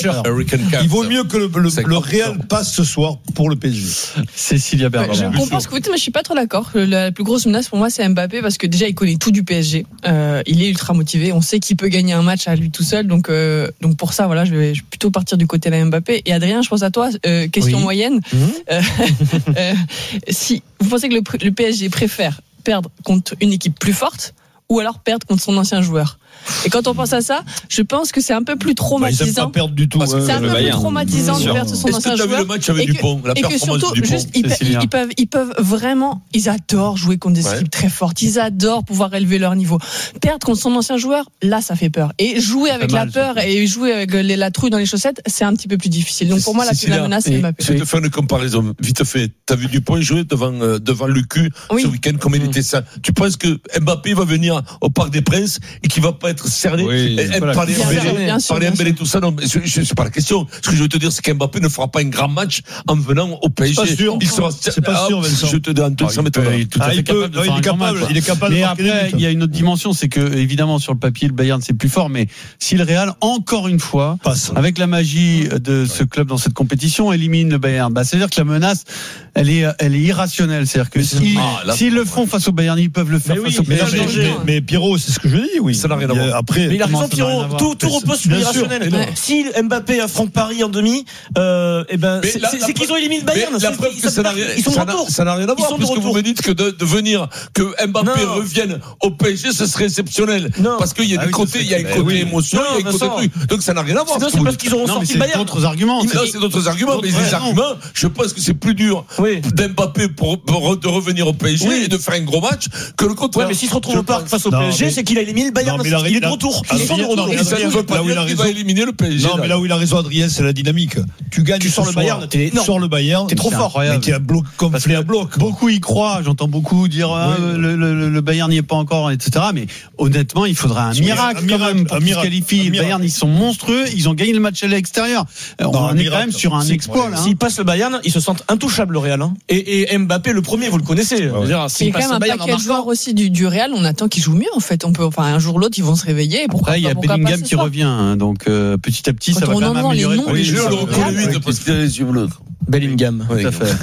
Speaker 1: il vaut mieux que le, le, le Real passe ce soir pour le P S G.
Speaker 5: Cécilia Bernard.
Speaker 4: Je comprends ce que vous dites, mais je suis pas trop d'accord. La plus grosse menace pour moi, c'est Mbappé parce que déjà, il connaît tout du P S G. Euh, il est ultra motivé. On sait qu'il peut gagner un match à lui tout seul. Donc, euh, donc pour ça, voilà, je vais, je vais plutôt partir du côté de Mbappé. Et Adrien, je pense à toi. Euh, question oui. moyenne. Mmh. Euh, euh, si vous pensez que le, le P S G préfère perdre contre une équipe plus forte ou alors perdre contre son ancien joueur. Et quand on pense à ça, je pense que c'est un peu plus traumatisant.
Speaker 1: Bah, ils aiment pas perdre du tout.
Speaker 4: C'est un peu plus traumatisant de perdre son ancien joueur. Est-ce que tu as vu
Speaker 3: le match avec
Speaker 4: et que,
Speaker 3: Dupont, la
Speaker 4: et que surtout,
Speaker 3: Dupont,
Speaker 4: juste, ils, ils, peuvent, ils peuvent vraiment, ils adorent jouer contre des ouais. équipes très fortes. Ils adorent pouvoir élever leur niveau. Perdre contre son ancien joueur, là, ça fait peur. Et jouer avec la peur et jouer avec les, la trouille dans les chaussettes, c'est un petit peu plus difficile. Donc pour moi, la plus la menace, c'est Mbappé.
Speaker 3: Je vais te faire une comparaison vite fait. T'as vu Dupont jouer devant euh, devant Lucu oui. ce week-end comme il était ça. Tu penses que Mbappé va venir au Parc des Princes et qu'il va pas être cerné oui, par les Mbélé, par les Mbélé, tout ça. Non, je, je, c'est pas la question. Ce que je veux te dire, c'est qu'Mbappé ne fera pas un grand match en venant au P S G.
Speaker 1: C'est pas sûr.
Speaker 3: Il sera,
Speaker 1: c'est pas sûr, Vincent.
Speaker 3: Je te dis, Antoine, ça m'étonne.
Speaker 5: Il est tout à fait capable de faire un grand match.
Speaker 1: Il est capable.
Speaker 5: Mais après, il y a une autre dimension, c'est que évidemment sur le papier, le Bayern c'est plus fort, mais si le Real encore une fois, passe avec la magie de ce club dans cette compétition, élimine le Bayern, bah c'est à dire que la menace, elle est, elle est irrationnelle. C'est-à-dire que si, ah, s'ils le font face au Bayern, ils peuvent le faire
Speaker 1: mais
Speaker 5: face
Speaker 1: oui,
Speaker 5: au P S G.
Speaker 1: Mais, mais, mais, mais Pierrot, c'est ce que je dis, oui.
Speaker 3: Ça n'a rien à voir.
Speaker 1: Après,
Speaker 6: mais il a raison, Pierrot. Tout, tout repose sur l'irrationnel. Ouais. Si Mbappé affronte Paris en demi, euh, eh ben, c'est, la, c'est, la c'est qu'ils ont éliminé le Bayern.
Speaker 3: La preuve que ça n'a rien, ils sont ça, n'a, ça n'a rien à voir, parce que vous me dites que de, de venir, que Mbappé non. revienne au P S G, ce serait exceptionnel. Non. Parce qu'il y a ah des oui, côtés, il y a un côté oui. émotion, il y a un côté truc. Donc ça n'a rien à voir.
Speaker 6: Non, c'est parce qu'ils auront sorti le Bayern.
Speaker 5: C'est d'autres arguments.
Speaker 3: Non, c'est d'autres arguments, mais les arguments, je pense que c'est plus dur d'Mbappé pour de revenir au P S G et de faire un gros match que le contraire.
Speaker 6: Mais s'il se retrouve au parc face au P S G, c'est qu'il a éliminé le Bayern. Il est de retour.
Speaker 3: Il veut pas dire qu'il va éliminer le P S G.
Speaker 1: Non, mais là où il a raison, Adrien, c'est la dynamique. Tu gagnes,
Speaker 6: tu sors le Bayern,
Speaker 1: tu sors le Bayern,
Speaker 6: t'es trop fort.
Speaker 1: Mais t'es un bloc complet à bloc.
Speaker 5: Beaucoup y croient. J'entends beaucoup dire ah, oui. le, le, le Bayern n'y est pas encore, et cetera. Mais honnêtement, il faudra un miracle quand même pour qu'ils se qualifient. Le Bayern, ils sont monstrueux. Ils ont gagné le match à l'extérieur. On non, est quand même sur un exploit.
Speaker 6: S'ils passent le Bayern, ils se sentent intouchables, le Real. Et Mbappé, le premier, vous le connaissez.
Speaker 4: Il y a quand même un paquet de joueurs aussi du Real. On attend qu'ils jouent mieux. En fait, on peut. Enfin, un jour ou l'autre, ils vont se réveiller.
Speaker 5: Après, il y a Bellingham qui revient. Donc petit à petit, ça va quand même améliorer.
Speaker 3: Les jeux, on le reconnaît parce qu'il a les yeux bleus.
Speaker 6: Bellingham.
Speaker 5: Oui, tout à fait.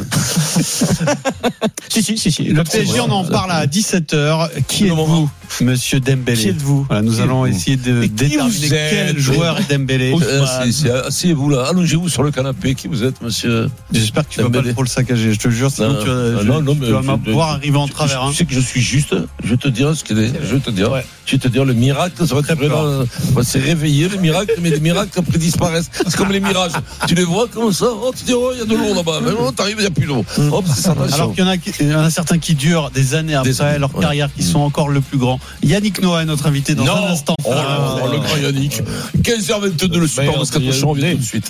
Speaker 6: si, si, si, si.
Speaker 5: Le P S G, on en parle à dix-sept heures. Qui êtes-vous, monsieur Dembélé?
Speaker 6: Qui êtes-vous?
Speaker 5: Voilà, nous
Speaker 3: qui
Speaker 5: allons
Speaker 3: êtes-vous
Speaker 5: essayer de déterminer quel joueur est Dembélé.
Speaker 3: Asseyez-vous là, allongez-vous sur le canapé. Qui vous êtes, monsieur?
Speaker 5: J'espère que tu ne vas pas trop le saccager. Je te jure, sinon
Speaker 3: non,
Speaker 5: tu vas,
Speaker 3: non, non,
Speaker 5: tu vas m'avoir arriver en travers.
Speaker 3: Tu sais que je suis juste. Je te dirai ce qu'il est. Je vais te dire. Je vais te dire, le miracle, ça va être vraiment. C'est réveillé, le miracle, mais les miracles après disparaissent. C'est comme les mirages. Tu les vois comme ça. Oh, tu dis, oh, il y a de l'eau là-bas. T'arrives, il n'y a plus d'eau. Hop, c'est ça.
Speaker 5: Alors qu'il y en a, il y en a certains qui durent des années après des années, leur ouais. carrière, qui sont encore le plus grand. Yannick Noah est notre invité dans
Speaker 3: non.
Speaker 5: un instant.
Speaker 3: Oh, ah, oh, le grand Yannick. quinze heures vingt-deux, le Super Moscato Show, on vient tout de suite.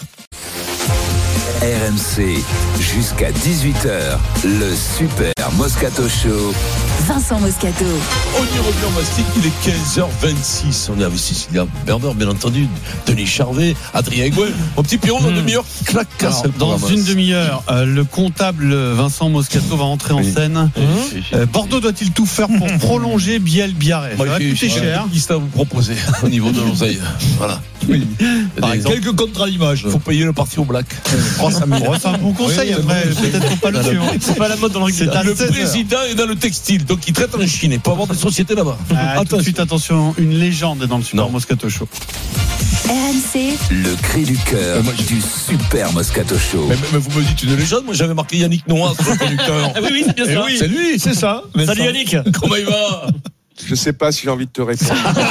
Speaker 2: R M C, jusqu'à dix-huit heures, le Super Moscato Show.
Speaker 14: Vincent Moscato.
Speaker 3: On y revient en mastic, il est quinze heures vingt-six. On est avec Cécilia Bernard, bien entendu, Denis Charvet, Adrien Gouin. Mon petit Pierrot, dans mmh. une demi-heure, clac, casse.
Speaker 5: Dans une demi-heure, euh, le comptable Vincent Moscato va entrer en oui. scène. Mmh. Euh, Bordeaux doit-il tout faire pour prolonger Biel Biarritz? Ça va coûter cher.
Speaker 3: Qu'est-ce que vous proposez au niveau de l'oseille? Voilà.
Speaker 1: Oui. Par exemple, quelques contrats d'image.
Speaker 3: Il faut payer le parti au black.
Speaker 5: C'est un bon conseil, oui, après, peut-être qu'on pas le suivre.
Speaker 6: C'est pas la mode dans le rugby.
Speaker 3: Le président est dans le textile, donc il traite en Chine. Il peut avoir des sociétés là-bas.
Speaker 5: Ah, tout de suite, attention, une légende est dans le Super Moscato Show.
Speaker 14: R M C.
Speaker 2: Le cri du cœur moi, du Super Moscato Show.
Speaker 3: Mais, mais vous me dites une légende, moi j'avais marqué Yannick Noah sur le cri du cœur.
Speaker 6: Oui, oui, c'est bien ça.
Speaker 3: Oui, c'est lui, c'est ça.
Speaker 6: Salut Yannick.
Speaker 3: Comment il va?
Speaker 8: Je sais pas si j'ai envie de te répondre.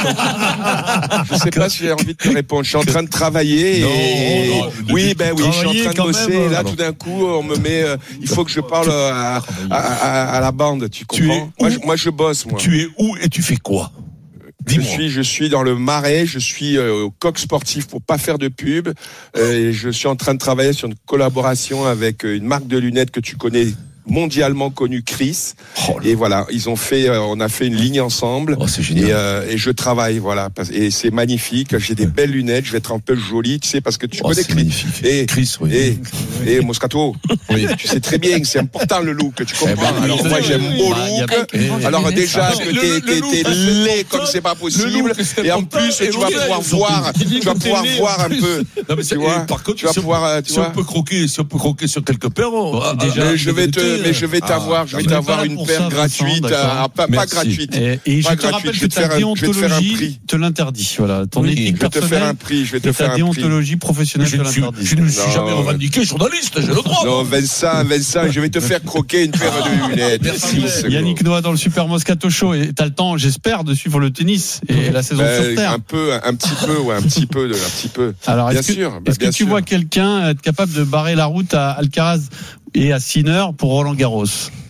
Speaker 8: Je sais pas si j'ai envie de te répondre. Je suis en train de travailler.
Speaker 3: Non,
Speaker 8: et...
Speaker 3: non, non,
Speaker 8: oui, ben oui, je suis en train de bosser.
Speaker 3: même.
Speaker 8: Là,
Speaker 3: Alors.
Speaker 8: tout d'un coup, on me met. Euh, il faut que je parle à, à, à, à la bande. Tu comprends? Moi je, moi, je bosse. Moi.
Speaker 3: Tu es où et tu fais quoi?
Speaker 8: Je suis, je suis dans le Marais, je suis euh, au coq sportif pour pas faire de pub. Euh, et je suis en train de travailler sur une collaboration avec une marque de lunettes que tu connais, mondialement connue, Chris. Oh et voilà, ils ont fait, euh, on a fait une ligne ensemble.
Speaker 3: Oh, c'est génial.
Speaker 8: Et, euh, et je travaille, voilà. Et c'est magnifique. J'ai des belles lunettes. Je vais être un peu joli, tu sais, parce que tu
Speaker 3: Oh,
Speaker 8: connais
Speaker 3: c'est
Speaker 8: Chris.
Speaker 3: magnifique.
Speaker 8: Et
Speaker 3: Chris, oui.
Speaker 8: Et, et Moscato.
Speaker 3: Oui.
Speaker 8: Tu sais très bien que c'est important le look, tu comprends.
Speaker 3: Eh ben,
Speaker 8: Alors
Speaker 3: oui,
Speaker 8: moi
Speaker 3: oui,
Speaker 8: j'aime
Speaker 3: oui,
Speaker 8: beau
Speaker 3: oui.
Speaker 8: look.
Speaker 3: Bah, y a-
Speaker 8: Alors
Speaker 3: y a-
Speaker 8: déjà
Speaker 3: le-
Speaker 8: que
Speaker 3: le-
Speaker 8: t'es,
Speaker 3: le
Speaker 8: t'es,
Speaker 3: look,
Speaker 8: t'es
Speaker 3: c'est
Speaker 8: laid
Speaker 3: important.
Speaker 8: comme c'est pas
Speaker 3: Le
Speaker 8: possible.
Speaker 3: look, c'est
Speaker 8: Et en
Speaker 3: important.
Speaker 8: plus
Speaker 3: Et
Speaker 8: tu vas
Speaker 3: oui,
Speaker 8: pouvoir
Speaker 3: surtout,
Speaker 8: voir,
Speaker 3: tu dis
Speaker 8: tu vas
Speaker 3: que t'es
Speaker 8: pouvoir
Speaker 3: laid,
Speaker 8: voir
Speaker 3: en
Speaker 8: un
Speaker 3: plus.
Speaker 8: peu.
Speaker 3: Non, mais
Speaker 8: Tu
Speaker 3: c'est-
Speaker 8: vois,
Speaker 3: par contre,
Speaker 8: tu vas
Speaker 3: si on-
Speaker 8: pouvoir, tu
Speaker 3: si on
Speaker 8: vois.
Speaker 3: peut croquer, si on peut croquer sur quelque paire, on- ah,
Speaker 8: Mais
Speaker 3: ah,
Speaker 8: je vais te,
Speaker 3: ah,
Speaker 8: mais je vais t'avoir, je vais
Speaker 5: on est pas
Speaker 8: t'avoir
Speaker 5: là
Speaker 8: une
Speaker 5: pour
Speaker 8: paire
Speaker 5: ça, Vincent,
Speaker 8: gratuite,
Speaker 5: d'accord.
Speaker 8: ah, pas, pas
Speaker 3: Merci.
Speaker 8: gratuite.
Speaker 5: Et, et je
Speaker 8: Pas
Speaker 5: te
Speaker 8: gratuite,
Speaker 5: rappelle
Speaker 8: je
Speaker 5: que
Speaker 8: vais te
Speaker 5: ta
Speaker 8: faire un- je vais te faire un
Speaker 5: déontologie
Speaker 8: prix.
Speaker 5: te l'interdit. Voilà, ton
Speaker 3: Oui,
Speaker 5: éthique
Speaker 8: Je vais te faire
Speaker 5: personnelle
Speaker 8: un prix, je vais te
Speaker 5: et
Speaker 8: faire
Speaker 5: ta
Speaker 8: un prix.
Speaker 5: déontologie professionnelle
Speaker 3: Je
Speaker 5: te
Speaker 3: ne suis,
Speaker 5: l'interdit.
Speaker 3: je ne me suis
Speaker 8: Non.
Speaker 3: jamais revendiqué journaliste, j'ai le droit.
Speaker 8: Non, Vincent, Vincent, je vais te faire croquer une paire de lunettes. Merci.
Speaker 5: Yannick Noah dans le Super Moscato Show. Et t'as le temps, j'espère, de suivre le tennis et la saison
Speaker 8: Ben,
Speaker 5: sur Terre.
Speaker 8: un peu, un petit peu, ouais, un petit peu, de- un petit peu.
Speaker 5: Alors,
Speaker 8: bien
Speaker 5: est-ce que,
Speaker 8: sûr, bah,
Speaker 5: est-ce que
Speaker 8: bien
Speaker 5: tu
Speaker 8: sûr.
Speaker 5: vois quelqu'un être capable de barrer la route à Alcaraz et à Sinner pour Roland Garros?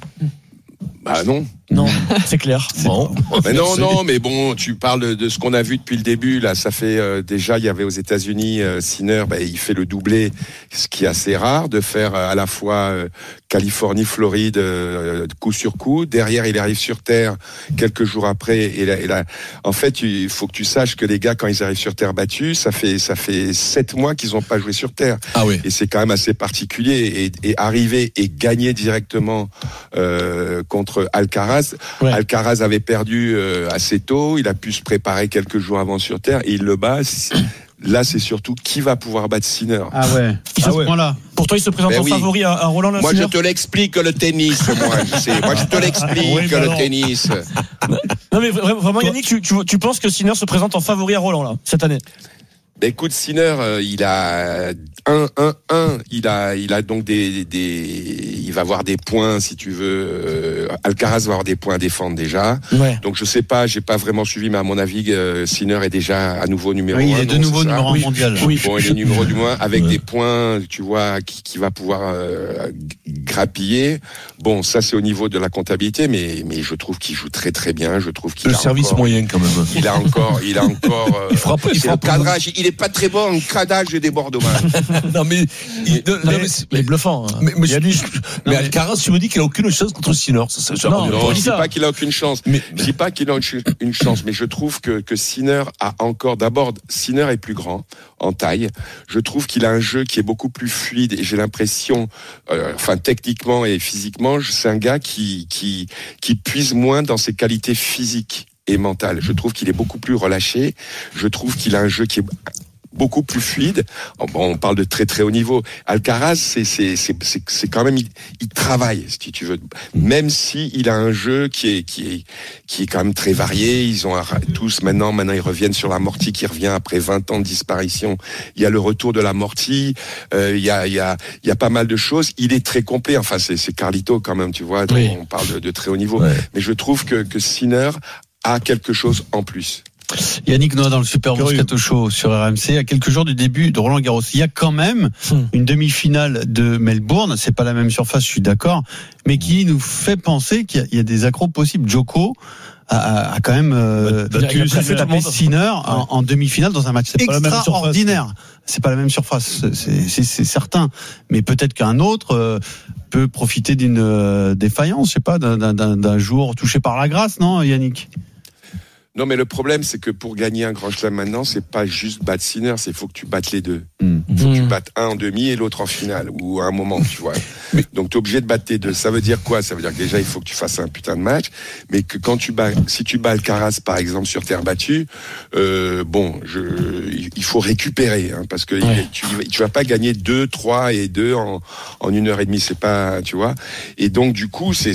Speaker 8: Bah non.
Speaker 6: Non, c'est clair.
Speaker 3: Bon.
Speaker 8: Mais non, non, mais bon, tu parles de, de ce qu'on a vu depuis le début. Là, ça fait euh, déjà, il y avait aux États-Unis, euh, Sinner, bah, il fait le doublé, ce qui est assez rare de faire euh, à la fois euh, Californie, Floride, euh, coup sur coup. Derrière, il arrive sur terre quelques jours après. Et là, et là, en fait, il faut que tu saches que les gars, quand ils arrivent sur terre battus, ça fait ça fait sept mois qu'ils n'ont pas joué sur terre.
Speaker 3: Ah oui.
Speaker 8: Et c'est quand même assez particulier. Et, et arriver et gagner directement euh, contre Alcaraz.
Speaker 6: Ouais.
Speaker 8: Alcaraz avait perdu euh, assez tôt. Il a pu se préparer quelques jours avant sur terre et il le bat. Là, c'est surtout qui va pouvoir battre Sinner.
Speaker 5: Ah ouais.
Speaker 6: Ah
Speaker 5: À ce
Speaker 6: ouais.
Speaker 5: point-là.
Speaker 6: Pour toi, il se présente
Speaker 8: Ben
Speaker 6: en
Speaker 8: oui.
Speaker 6: favori à, à Roland
Speaker 8: Moi, je
Speaker 6: Sinner
Speaker 8: te l'explique le tennis, moi, je sais. Moi, je te l'explique
Speaker 6: Oui, bah
Speaker 8: le
Speaker 6: non.
Speaker 8: tennis.
Speaker 6: Non, mais vraiment, vraiment, Yannick, tu, tu, tu penses que Sinner se présente en favori à Roland, là, cette année?
Speaker 8: Ben, écoute, Sinner, euh, il a un, un, un. Il a, il a donc des, des, il va avoir des points, si tu veux. Euh, Alcaraz va avoir des points à défendre déjà.
Speaker 6: Ouais.
Speaker 8: Donc, je sais pas, j'ai pas vraiment suivi, mais à mon avis, euh, Sinner est déjà à nouveau numéro
Speaker 5: Oui,
Speaker 8: un.
Speaker 5: il est de
Speaker 8: non,
Speaker 5: nouveau
Speaker 8: c'est ça
Speaker 5: numéro un
Speaker 8: Oui.
Speaker 5: mondial.
Speaker 6: Oui.
Speaker 8: Bon, il est numéro du moins avec ouais. des points, tu vois, qui, qui va pouvoir euh, grappiller. Bon, ça c'est au niveau de la comptabilité, mais mais je trouve qu'il joue très très bien. Je trouve qu'il
Speaker 3: Le
Speaker 8: a
Speaker 3: service
Speaker 8: encore,
Speaker 3: moyen quand même.
Speaker 8: Il a encore, il a encore. Euh,
Speaker 3: Il frappe, il
Speaker 8: c'est le
Speaker 3: frappe.
Speaker 8: cadrage. Il est pas très bon en cadage et débordement.
Speaker 3: Non mais, il, non,
Speaker 6: Mais,
Speaker 3: mais, c'est-
Speaker 6: mais bluffant. hein.
Speaker 3: mais, mais,
Speaker 6: Il y a du-
Speaker 3: mais
Speaker 6: Non,
Speaker 3: Alcaraz, tu me dis qu'il a aucune chance contre Sinner. Ça, ça, ça,
Speaker 6: Non,
Speaker 3: on est
Speaker 6: non,
Speaker 3: pas-
Speaker 8: Je
Speaker 6: dis
Speaker 8: dis
Speaker 6: ça.
Speaker 8: pas qu'il a aucune chance.
Speaker 3: mais,
Speaker 8: Je dis pas qu'il a une- une chance, mais je trouve que que Sinner a encore. D'abord, Sinner est plus grand en taille. Je trouve qu'il a un jeu qui est beaucoup plus fluide et j'ai l'impression, euh, enfin techniquement et physiquement, c'est un gars qui qui qui puise moins dans ses qualités physiques et mentales. Je trouve qu'il est beaucoup plus relâché. Je trouve qu'il a un jeu qui est beaucoup plus fluide. Bon, on parle de très très haut niveau. Alcaraz, c'est c'est c'est c'est c'est quand même il, il travaille, si tu veux. Même si il a un jeu qui est qui est qui est quand même très varié. Ils ont tous maintenant maintenant ils reviennent sur l'amorti qui revient après vingt ans de disparition. Il y a le retour de l'amorti. Euh, il y a il y a il y a pas mal de choses. Il est très complet. Enfin, c'est c'est Carlito quand même, tu vois.
Speaker 6: Oui.
Speaker 8: On parle de, de très haut niveau.
Speaker 3: Ouais.
Speaker 8: Mais je trouve que que Sinner a quelque chose en plus.
Speaker 5: Yannick Noah dans le Super Moscato Show sur R M C à quelques jours du début de Roland Garros. Il y a quand même une demi-finale de Melbourne, c'est pas la même surface, je suis d'accord, mais qui nous fait penser qu'il y a, il y a des accros possibles. Djoko a, a, a quand même euh,
Speaker 6: Bah, il a
Speaker 5: battu
Speaker 6: tapé
Speaker 5: Sinner en, en demi-finale dans un match
Speaker 6: C'est pas la même surface.
Speaker 5: extraordinaire. C'est pas la même surface, c'est, c'est, c'est certain. Mais peut-être qu'un autre euh, peut profiter d'une euh, défaillance, je sais pas, d'un, d'un, d'un jour touché par la grâce, non, Yannick?
Speaker 8: Non, mais le problème, c'est que pour gagner un grand chelem maintenant, c'est pas juste battre Sinner, c'est faut que tu battes les deux.
Speaker 5: Mm.
Speaker 8: Il faut que tu
Speaker 6: Mm.
Speaker 8: battes un en demi et l'autre en finale, ou à un moment, tu vois. Mais, donc, t'es obligé de battre les deux. Ça veut dire quoi? Ça veut dire que déjà, il faut que tu fasses un putain de match, mais que quand tu bats, si tu bats Alcaraz, par exemple, sur terre battue, euh, bon, je, il faut récupérer, hein, parce que
Speaker 6: Ouais.
Speaker 8: il, tu, tu vas pas gagner deux, trois et deux en, en une heure et demie, c'est pas, tu vois. Et donc, du coup, c'est, c'est, c'est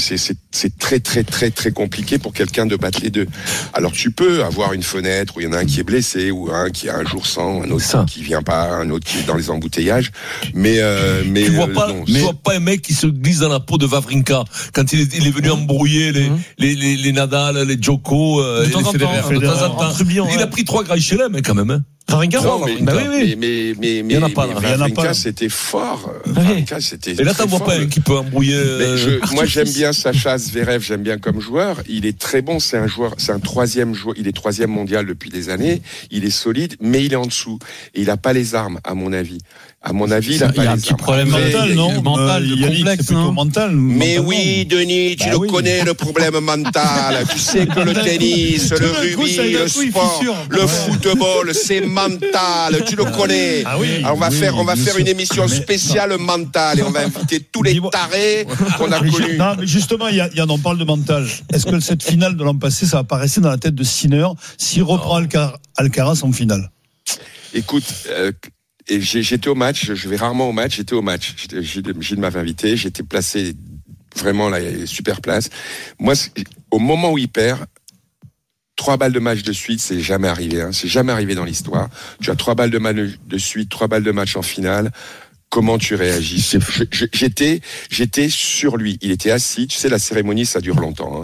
Speaker 8: c'est très très très très compliqué pour quelqu'un de battre les deux. Alors tu peux avoir une fenêtre où il y en a un qui est blessé, ou un qui a un jour sans, un autre ça. qui vient pas, un autre qui est dans les embouteillages. Mais euh, mais
Speaker 3: tu vois
Speaker 8: euh,
Speaker 3: pas,
Speaker 8: non,
Speaker 3: tu vois pas un mec qui se glisse dans la peau de Wawrinka quand il est, il est venu embrouiller les, mmh. les, les les Nadal, les Djoko, euh, et les Federer. De temps en temps, il ouais. a pris trois grands chelem quand même. Hein.
Speaker 6: Wawrinka,
Speaker 8: non, mais,
Speaker 6: bah oui, oui.
Speaker 8: mais, mais, mais,
Speaker 3: il y en a pas,
Speaker 8: mais Wawrinka, c'était fort. Wawrinka, c'était
Speaker 3: et là, t'en vois pas un qui peut embrouiller.
Speaker 8: Je, moi, j'aime bien Sacha Zverev, j'aime bien comme joueur. Il est très bon, c'est un joueur, c'est un troisième joueur. Il est troisième mondial depuis des années. Il est solide, mais il est en dessous. Et il a pas les armes, à mon avis. À mon avis, il a pas les armes. Il y a un petit
Speaker 5: problème mental, non? Mental, de complexe, non?
Speaker 1: Mental.
Speaker 8: Mais oui, Denis, tu le connais, le problème mental. Tu sais que le tennis, le rugby, le sport, le football, c'est mental. Tu le connais.
Speaker 1: Ah oui,
Speaker 8: Alors on va
Speaker 1: oui,
Speaker 8: faire, on va faire
Speaker 1: sûr.
Speaker 8: une émission spéciale mentale et on va inviter tous les tarés qu'on a connus.
Speaker 1: Non, mais justement, il y, a, il y en on parle de mental. Est-ce que cette finale de l'an passé, ça va pas rester dans la tête de Sinner s'il reprend Alcar- Alcaraz en finale?
Speaker 8: Écoute, euh, et j'étais au match. Je vais rarement au match. J'étais au match. Gilles, Gilles m'avait invité. J'étais placé vraiment là, super place. Moi, au moment où il perd. Trois balles de match de suite, c'est jamais arrivé. Hein. C'est jamais arrivé dans l'histoire. Tu as trois balles de match de suite, trois balles de match en finale. Comment tu réagis? je, je, J'étais, j'étais sur lui. Il était assis. Tu sais, la cérémonie, ça dure longtemps. Hein.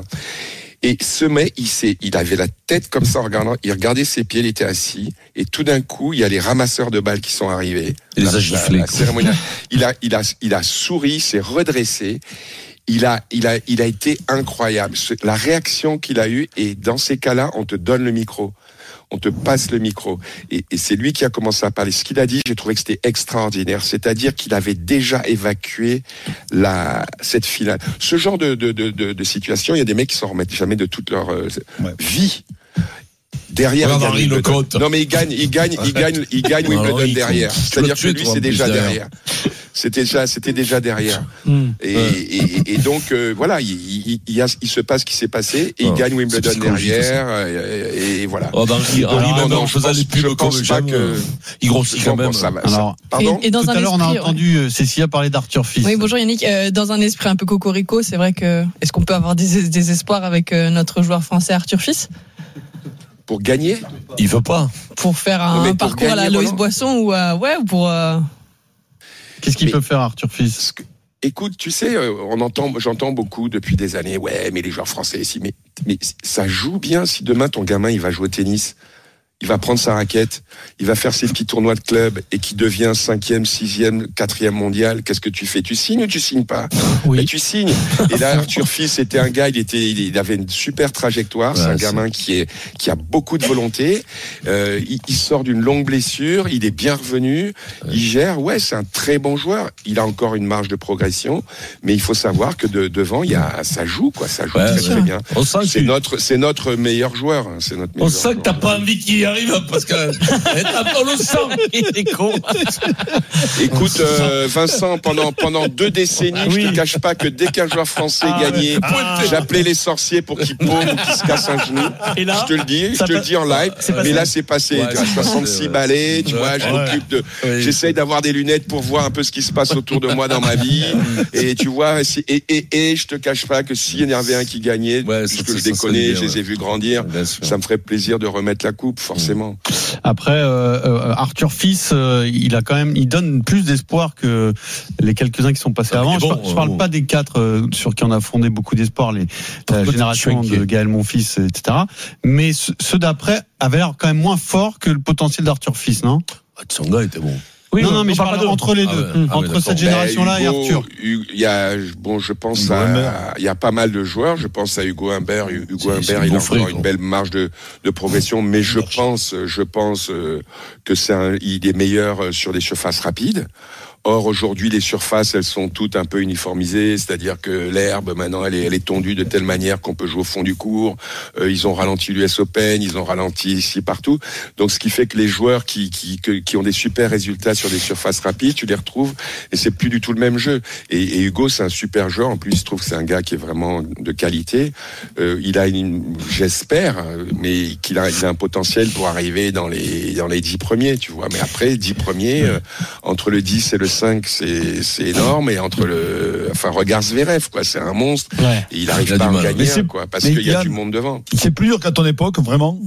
Speaker 8: Et ce mec, il s'est, il avait la tête comme ça en regardant. Il regardait ses pieds. Il était assis. Et tout d'un coup, il y a les ramasseurs de balles qui sont arrivés.
Speaker 3: Il les a giflés.
Speaker 8: La cérémonie. Il a, il a, il a souri, s'est redressé. Il a, il a, il a été incroyable. La réaction qu'il a eue, et dans ces cas-là, on te donne le micro. On te passe le micro. Et, et c'est lui qui a commencé à parler. Ce qu'il a dit, j'ai trouvé que c'était extraordinaire. C'est-à-dire qu'il avait déjà évacué la, cette finale. Ce genre de, de, de, de, de situation, il y a des mecs qui s'en remettent jamais de toute leur euh, ouais. vie. Derrière, il gagne le non mais il gagne, il gagne, il gagne, il gagne Wimbledon derrière. C'est-à-dire que lui, c'est déjà derrière. C'était déjà, c'était déjà derrière. Mm. Et, et, et donc euh, voilà, il, il, il, a, il se passe ce qui s'est passé et il oh, gagne Wimbledon derrière. Et, et voilà.
Speaker 3: Oh, dans le alors, non, je pense, je pense pas que
Speaker 5: il grossit quand même. Ça, alors, ça, pardon. Et, et dans tout un à l'heure, esprit, on a entendu ouais. Cécilia parler d'Arthur Fils.
Speaker 4: Oui, bonjour Yannick. Euh, dans un esprit un peu cocorico, c'est vrai que est-ce qu'on peut avoir des, des espoirs avec euh, notre joueur français Arthur Fils?
Speaker 8: Pour gagner,
Speaker 3: il veut pas.
Speaker 4: Pour faire un pour parcours gagner, à la Loïs Boisson ou à, ouais ou pour. Euh...
Speaker 5: Qu'est-ce qu'il mais, peut faire Arthur Fils?
Speaker 8: Écoute, tu sais, on entend, j'entends beaucoup depuis des années. Ouais, mais les joueurs français, si, mais mais ça joue bien. Si demain ton gamin il va jouer au tennis, il va prendre sa raquette, il va faire ses petits tournois de club et qui devient cinquième, sixième, quatrième mondial. Qu'est-ce que tu fais? Tu signes ou tu signes pas? Oui. Mais tu signes. Et là, Arthur Fils, c'était un gars, il était, il avait une super trajectoire. Ouais, c'est un c'est... gamin qui est, qui a beaucoup de volonté. Euh, il, il sort d'une longue blessure. Il est bien revenu. Ouais. Il gère. Ouais, c'est un très bon joueur. Il a encore une marge de progression. Mais il faut savoir que de, devant, il y a, ça joue, quoi. Ça joue ouais, très, très bien. On sent c'est que... notre, c'est notre meilleur joueur. C'est notre meilleur
Speaker 3: On sent que t'as pas envie qu'il arrive parce que on le sent, il est con.
Speaker 8: Écoute, euh, Vincent, pendant pendant deux décennies, ah, oui. je te cache pas que dès qu'un joueur français ah, gagnait, ah, j'appelais les sorciers pour qu'ils paument ou qu'ils se cassent un genou. Et là, je te le dis, je te le dis en live. Mais là, c'est passé. Ouais, tu as soixante-six balais, tu vois, je ouais. m'occupe de. Ouais. J'essaye d'avoir des lunettes pour voir un peu ce qui se passe autour de moi dans ma vie. Et tu vois, et et et, et je te cache pas que s'il y en avait un qui gagnait, ouais, puisque je les connais, je les ai vus grandir, ça me ferait plaisir de remettre la coupe, forcément.
Speaker 5: Après, euh, Arthur Fils, euh, il a quand même, il donne plus d'espoir que les quelques-uns qui sont passés ah, avant. Bon, je, par, je parle bon. pas des quatre euh, sur qui on a fondé beaucoup d'espoir, les la génération de Gaël Monfils, et cetera. Mais ce, ceux d'après avaient l'air quand même moins forts que le potentiel d'Arthur Fils, non?
Speaker 3: Ah, Tsonga était bon.
Speaker 5: Oui, non, non, mais je parle entre les deux, ah ouais, entre ah cette génération-là
Speaker 8: ben, Hugo,
Speaker 5: et Arthur.
Speaker 8: Il y a, bon, je pense Hugo à, il y a pas mal de joueurs. Je pense à Hugo Humbert. Hugo c'est, Humbert, c'est il a encore une belle marge de, de progression, mais je pense, je pense que c'est un, il est meilleur sur les surfaces rapides. Or, aujourd'hui, les surfaces, elles sont toutes un peu uniformisées, c'est-à-dire que l'herbe, maintenant, elle est, elle est tondue de telle manière qu'on peut jouer au fond du court. Euh, ils ont ralenti l'U S Open, ils ont ralenti ici partout. Donc, ce qui fait que les joueurs qui, qui, que, qui ont des super résultats sur des surfaces rapides, tu les retrouves, et c'est plus du tout le même jeu. Et, et Hugo, c'est un super joueur. En plus, il se trouve que c'est un gars qui est vraiment de qualité. Euh, il a une, j'espère, mais qu'il a, il a un potentiel pour arriver dans les, dans les dix premiers, tu vois. Mais après, dix premiers, euh, entre le dix et le cinq, c'est, c'est énorme, et entre le, enfin, regarde Zverev, quoi, c'est un monstre,
Speaker 1: ouais.
Speaker 8: et il arrive
Speaker 1: il
Speaker 8: pas à en
Speaker 1: mal.
Speaker 8: gagner, quoi, parce qu'il y a du monde devant.
Speaker 1: C'est plus dur qu'à ton époque, vraiment.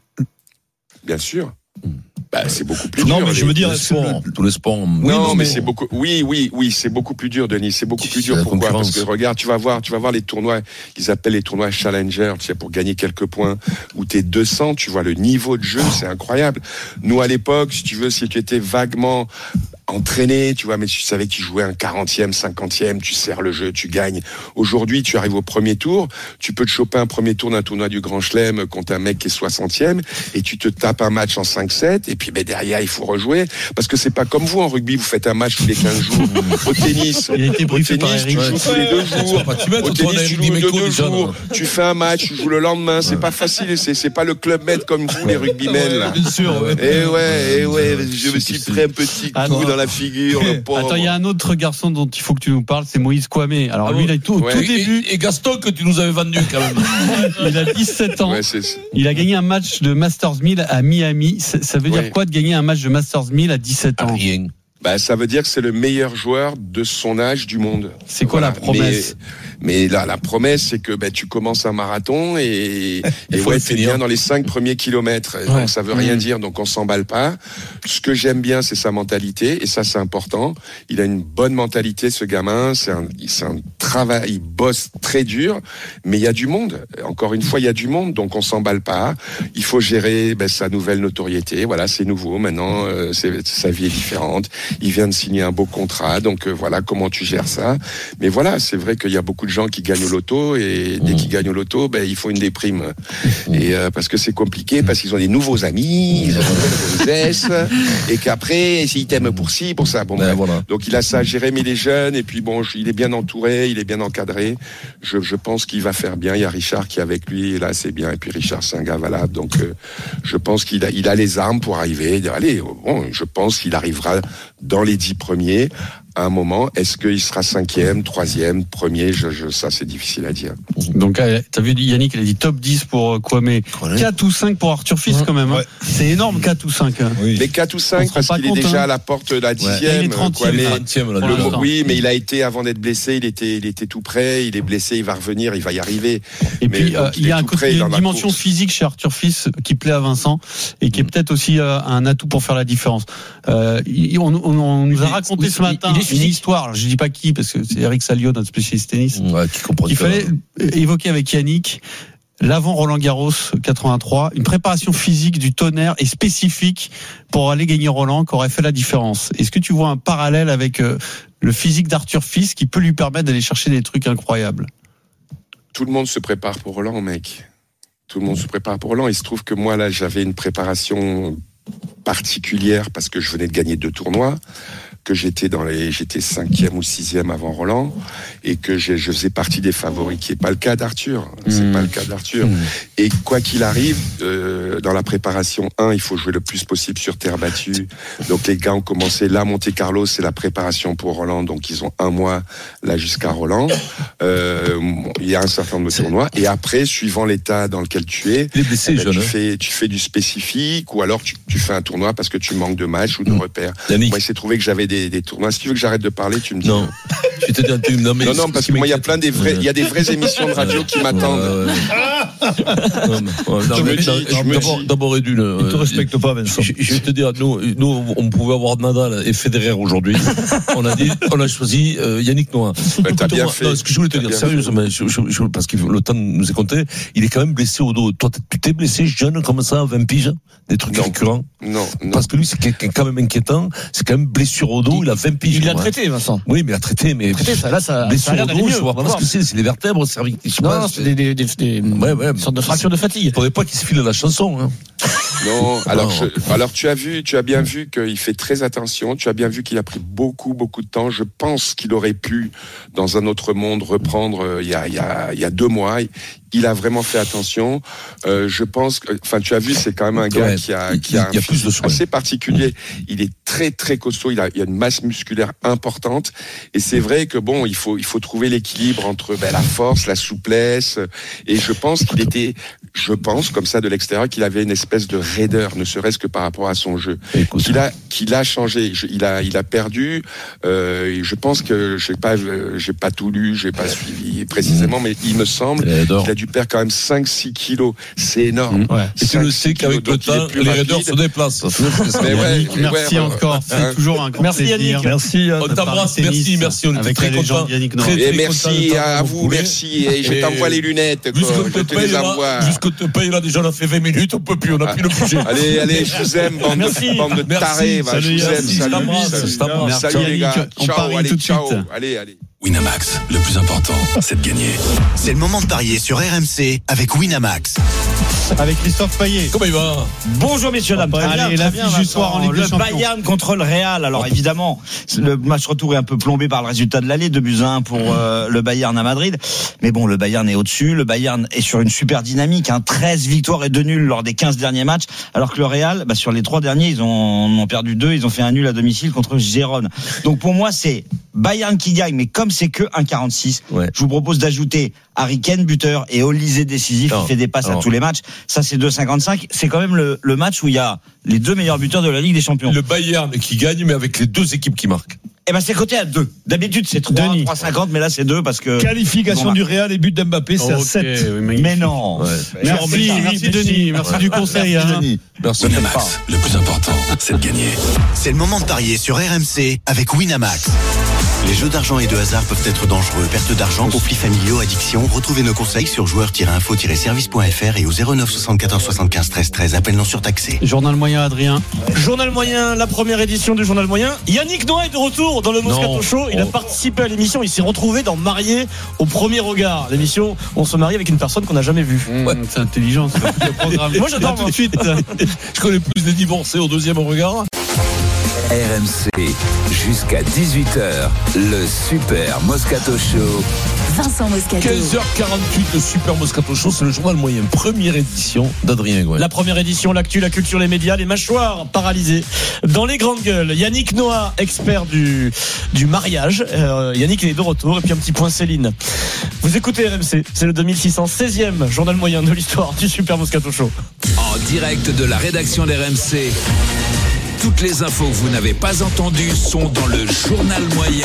Speaker 8: Bien sûr. Bah, c'est beaucoup plus
Speaker 1: non,
Speaker 8: dur.
Speaker 1: mais je veux dire,
Speaker 3: tous les sports, tous les sports.
Speaker 8: Oui, non, non, mais c'est beaucoup. Oui, oui, oui, c'est beaucoup plus dur, Denis. C'est beaucoup plus dur. Pourquoi ? Parce que regarde, tu vas voir, tu vas voir les tournois. Ils appellent les tournois Challenger, tu sais, pour gagner quelques points. Où t'es deux cents, tu vois le niveau de jeu, c'est incroyable. Nous, à l'époque, si tu veux, si tu étais vaguement entraîné, tu vois, mais tu savais que tu jouais un quarantième, cinquantième, tu serres le jeu, tu gagnes. Aujourd'hui, tu arrives au premier tour, tu peux te choper un premier tour d'un tournoi du Grand Chelem contre un mec qui est soixantième, et tu te tapes un match en cinq sept, et puis ben, derrière, il faut rejouer, parce que c'est pas comme vous en rugby, vous faites un match tous les quinze jours. Au tennis, au tennis, tu joues tous les deux jours. Au tennis, tu joues deux, deux jours. Tu fais un match, tu joues le lendemain. C'est pas facile, c'est, c'est pas le club med comme vous, les rugbymen, là.
Speaker 1: Bien sûr.
Speaker 8: Et ouais, et ouais, je me suis pris un petit coup dans la figure, le pauvre.
Speaker 5: Attends, il y a un autre garçon dont il faut que tu nous parles, c'est Moïse Kouamé. Alors
Speaker 3: ah
Speaker 5: lui,
Speaker 3: bon
Speaker 5: il a tout,
Speaker 3: ouais.
Speaker 5: tout début.
Speaker 3: Et, et Gaston que tu nous avais vendu quand même.
Speaker 5: Il a dix-sept ans.
Speaker 8: Ouais, c'est, c'est...
Speaker 5: Il a gagné un match de Masters mille à Miami. Ça, ça veut dire
Speaker 8: ouais.
Speaker 5: quoi de gagner un match de Masters mille à dix-sept ans ?
Speaker 3: Rien.
Speaker 8: Bah, ça veut dire que c'est le meilleur joueur de son âge du monde.
Speaker 5: C'est quoi
Speaker 8: voilà.
Speaker 5: la promesse ?
Speaker 8: Mais, mais là, la promesse, c'est que bah, tu commences un marathon et, et ouais, t'es bien dans les cinq premiers kilomètres. Ouais. Donc ça veut rien mmh. dire, donc on s'emballe pas. Ce que j'aime bien, c'est sa mentalité, et ça, c'est important. Il a une bonne mentalité, ce gamin. C'est un, c'est un travail, il bosse très dur, mais il y a du monde. Encore une fois, il y a du monde, donc on s'emballe pas. Il faut gérer bah, sa nouvelle notoriété. Voilà, c'est nouveau maintenant. Euh, c'est, sa vie est différente. Il vient de signer un beau contrat, donc euh, voilà comment tu gères ça. Mais voilà, c'est vrai qu'il y a beaucoup de gens qui gagnent au loto, et dès qu'ils gagnent au loto, ben il faut une déprime. Et euh, parce que c'est compliqué, parce qu'ils ont des nouveaux amis, ils ont des gonzesses, et qu'après ils t'aiment pour ci, pour ça. Bon, ben, voilà. Donc il a ça à gérer, mais les jeunes, et puis bon, il est bien entouré, il est bien encadré. Je, je pense qu'il va faire bien. Il y a Richard qui est avec lui, et là c'est bien. Et puis Richard, c'est un gars valable, donc euh, je pense qu'il a, il a les armes pour arriver. Allez, bon, je pense qu'il arrivera dans les dix premiers à un moment. Est-ce qu'il sera cinquième, troisième, premier, je, je, ça c'est difficile à dire.
Speaker 5: Donc t'as vu Yannick, il a dit top dix pour Kouamé, quatre ou cinq pour Arthur Fils quand même, hein. Ouais. C'est énorme, quatre ou cinq, hein.
Speaker 8: Oui. Mais quatre ou cinq parce qu'il compte, est déjà hein. à la porte de la dixième, ouais.
Speaker 5: trentième,
Speaker 8: Kouamé,
Speaker 3: trentième, là,
Speaker 8: le, oui, mais il a été, avant d'être blessé, il était, il était tout prêt, il est blessé, il va revenir, il va y arriver.
Speaker 5: Et
Speaker 8: mais,
Speaker 5: puis euh, il y a un côté, une dimension
Speaker 8: course.
Speaker 5: physique chez Arthur Fils qui plaît à Vincent, et qui est peut-être aussi euh, un atout pour faire la différence. Euh, on, on, on nous a raconté ce matin une histoire, alors je dis pas qui, parce que c'est Eric Salio, notre spécialiste tennis,
Speaker 3: ouais, qui comprend.
Speaker 5: Il fallait évoquer avec Yannick l'avant Roland Garros quatre-vingt-trois, une préparation physique du tonnerre et spécifique pour aller gagner Roland qui aurait fait la différence. Est-ce que tu vois un parallèle avec euh, le physique d'Arthur Fils qui peut lui permettre d'aller chercher des trucs incroyables ?
Speaker 8: Tout le monde se prépare pour Roland, mec. Tout le monde se prépare pour Roland. Il se trouve que moi, là, j'avais une préparation particulière parce que je venais de gagner deux tournois, que j'étais dans les, j'étais cinquième ou sixième avant Roland, et que je, je faisais partie des favoris, qui n'est pas le cas d'Arthur. C'est mmh. pas le cas d'Arthur. Mmh. Et quoi qu'il arrive, euh, dans la préparation un, il faut jouer le plus possible sur terre battue. Donc les gars ont commencé là, Monte Carlo, c'est la préparation pour Roland, donc ils ont un mois là jusqu'à Roland. Euh, il y a un certain nombre de tournois, et après, suivant l'état dans lequel tu es,
Speaker 3: les blessés,
Speaker 8: ben,
Speaker 3: jeune,
Speaker 8: tu
Speaker 3: hein.
Speaker 8: fais, tu fais du spécifique, ou alors tu, tu fais un tournoi parce que tu manques de matchs ou de mmh. repères. Yannick. Moi, il s'est trouvé que j'avais des, des tournois. Si tu veux que j'arrête de parler, tu me dis.
Speaker 3: Non. Je te dis, non, mais
Speaker 8: non, non, parce que moi, il y a plein des vrais, il y a des vraies émissions de radio qui m'attendent. Euh,
Speaker 3: non, mais, d'abord, d'abord, Edu,
Speaker 1: il te respecte pas, Vincent.
Speaker 3: Je, je vais te dire, nous, nous, on pouvait avoir Nadal et Federer aujourd'hui. On a dit, on a choisi euh, Yannick Noah.
Speaker 8: Ben, t'as bien fait.
Speaker 3: Non, ce que je voulais te dire, sérieusement, je, je, je, parce que le temps nous est compté, il est quand même blessé au dos. Toi, tu t'es blessé jeune comme ça, vingt piges, des trucs
Speaker 8: non,
Speaker 3: récurrents.
Speaker 8: Non, non.
Speaker 3: Parce que lui, c'est quand même inquiétant. C'est quand même blessure au dos. Il, il a vingt piges.
Speaker 6: Il l'a traité, Vincent.
Speaker 3: Oui, mais il a traité, mais
Speaker 6: traité, ça, là, ça,
Speaker 3: blessure
Speaker 6: ça a
Speaker 3: au dos, je vois pas ce que c'est. C'est les vertèbres, cervicales.
Speaker 6: Non, non, c'est des, des, des, des,
Speaker 3: ouais, ouais,
Speaker 6: sortes de fractures de fatigue.
Speaker 3: Il faudrait pas qu'il se file la chanson, hein.
Speaker 8: Non, alors, je, alors tu as vu, tu as bien vu qu'il fait très attention. Tu as bien vu qu'il a pris beaucoup, beaucoup de temps. Je pense qu'il aurait pu, dans un autre monde, reprendre euh, il y a, il y a, il y a deux mois. Il a vraiment fait attention. Euh, je pense que, enfin, tu as vu, c'est quand même un gars
Speaker 3: ouais,
Speaker 8: qui a, qui a,
Speaker 3: il y a
Speaker 8: un
Speaker 3: plus de soins.
Speaker 8: assez particulier. Il est très très costaud. Il a, il a une masse musculaire importante. Et c'est vrai que bon, il faut il faut trouver l'équilibre entre ben, la force, la souplesse. Et je pense qu'il était, je pense comme ça de l'extérieur, qu'il avait une espèce de raideur, ne serait-ce que par rapport à son jeu. Qu'il a qu'il a changé. Je, il a il a perdu. Euh, je pense que j'ai pas j'ai pas tout lu, j'ai pas suivi précisément, mais il me semble qu'il a dû perdre quand même cinq six kilos. C'est énorme.
Speaker 3: Ouais. Et tu le sais qu'avec le temps, les raideurs se déplacent.
Speaker 8: Mais ouais,
Speaker 5: merci
Speaker 8: ouais,
Speaker 5: encore.
Speaker 8: Ouais.
Speaker 5: C'est toujours un grand
Speaker 6: merci
Speaker 5: plaisir.
Speaker 6: Yannick.
Speaker 1: Merci.
Speaker 3: On t'embrasse. Merci, merci. On était très contents.
Speaker 8: Et merci à vous, merci. Et je t'envoie les lunettes.
Speaker 3: Jusqu'au te paye là, jusqu'au te paye là, déjà on a fait vingt minutes, on peut plus, on a plus le budget.
Speaker 8: Allez, allez, je vous aime, bande de, bande de tarés. Je vous aime, salut. Salut les gars. Ciao, allez, ciao. Allez, allez.
Speaker 15: Winamax, le plus important, c'est de gagner. C'est le moment de parier sur R M C avec Winamax.
Speaker 5: Avec Christophe Payet.
Speaker 3: Comment il va?
Speaker 16: Bonjour messieurs, dames.
Speaker 5: Allez, l'affiche du soir en Ligue des
Speaker 16: Le
Speaker 5: Champions.
Speaker 16: Bayern contre le Real. Alors évidemment, le match retour est un peu plombé par le résultat de l'aller, deux buts à un pour euh, le Bayern à Madrid. Mais bon, le Bayern est au-dessus. Le Bayern est sur une super dynamique. Hein, treize victoires et deux nuls lors des quinze derniers matchs. Alors que le Real, bah, sur les trois derniers, ils ont, ont perdu deux. Ils ont fait un nul à domicile contre Gérone. Donc pour moi, c'est Bayern qui gagne. Mais comme c'est que un virgule quarante-six, ouais. Je vous propose d'ajouter Harry Kane buteur et Olise décisif qui fait des passes non. à tous les matchs. Ça, c'est deux virgule cinquante-cinq. C'est quand même le, le match où il y a les deux meilleurs buteurs de la Ligue des Champions.
Speaker 3: Le Bayern qui gagne, mais avec les deux équipes qui marquent.
Speaker 16: Eh ben, c'est coté à deux. D'habitude, c'est trois, trois virgule cinquante, mais là, c'est deux parce que.
Speaker 1: Qualification bon, du Real et but d'Mbappé, c'est okay, à sept.
Speaker 16: Oui, mais non.
Speaker 5: Ouais. Merci, merci, merci, Denis. Merci ouais. du conseil.
Speaker 15: Merci,
Speaker 5: hein.
Speaker 15: Denis. Merci. Winamax, le plus important, c'est de gagner. C'est le moment de parier sur R M C avec Winamax. Les jeux d'argent et de hasard peuvent être dangereux. Perte d'argent, conflits familiaux, addiction. Retrouvez nos conseils sur joueurs tiret info tiret service point f r et au zéro neuf soixante-quatorze soixante-quinze treize treize. Appel non surtaxé.
Speaker 5: Journal moyen, Adrien.
Speaker 6: Journal moyen, la première édition du Journal moyen. Yannick Noah est de retour dans le Moscato Show. Il a participé à l'émission. Il s'est retrouvé dans Marié au premier regard. L'émission, on se marie avec une personne qu'on n'a jamais vue.
Speaker 5: Mmh, ouais. C'est intelligent, ça. Le programme.
Speaker 6: Moi, j'adore tout de suite.
Speaker 3: Je connais plus des divorcés au deuxième regard.
Speaker 2: R M C, jusqu'à dix-huit heures, le Super Moscato Show.
Speaker 14: Vincent Moscato.
Speaker 3: quinze heures quarante-huit, le Super Moscato Show, c'est le journal moyen. Première édition d'Adrien Gouin.
Speaker 6: La première édition, l'actu, la culture, les médias, les mâchoires paralysées. Dans les grandes gueules, Yannick Noah, expert du, du mariage. Euh, Yannick, il est de retour. Et puis un petit point Céline. Vous écoutez R M C, c'est le deux mille six cent seizième journal moyen de l'histoire du Super Moscato Show.
Speaker 2: En direct de la rédaction d'R M C. Toutes les infos que vous n'avez pas entendues sont dans le journal moyen.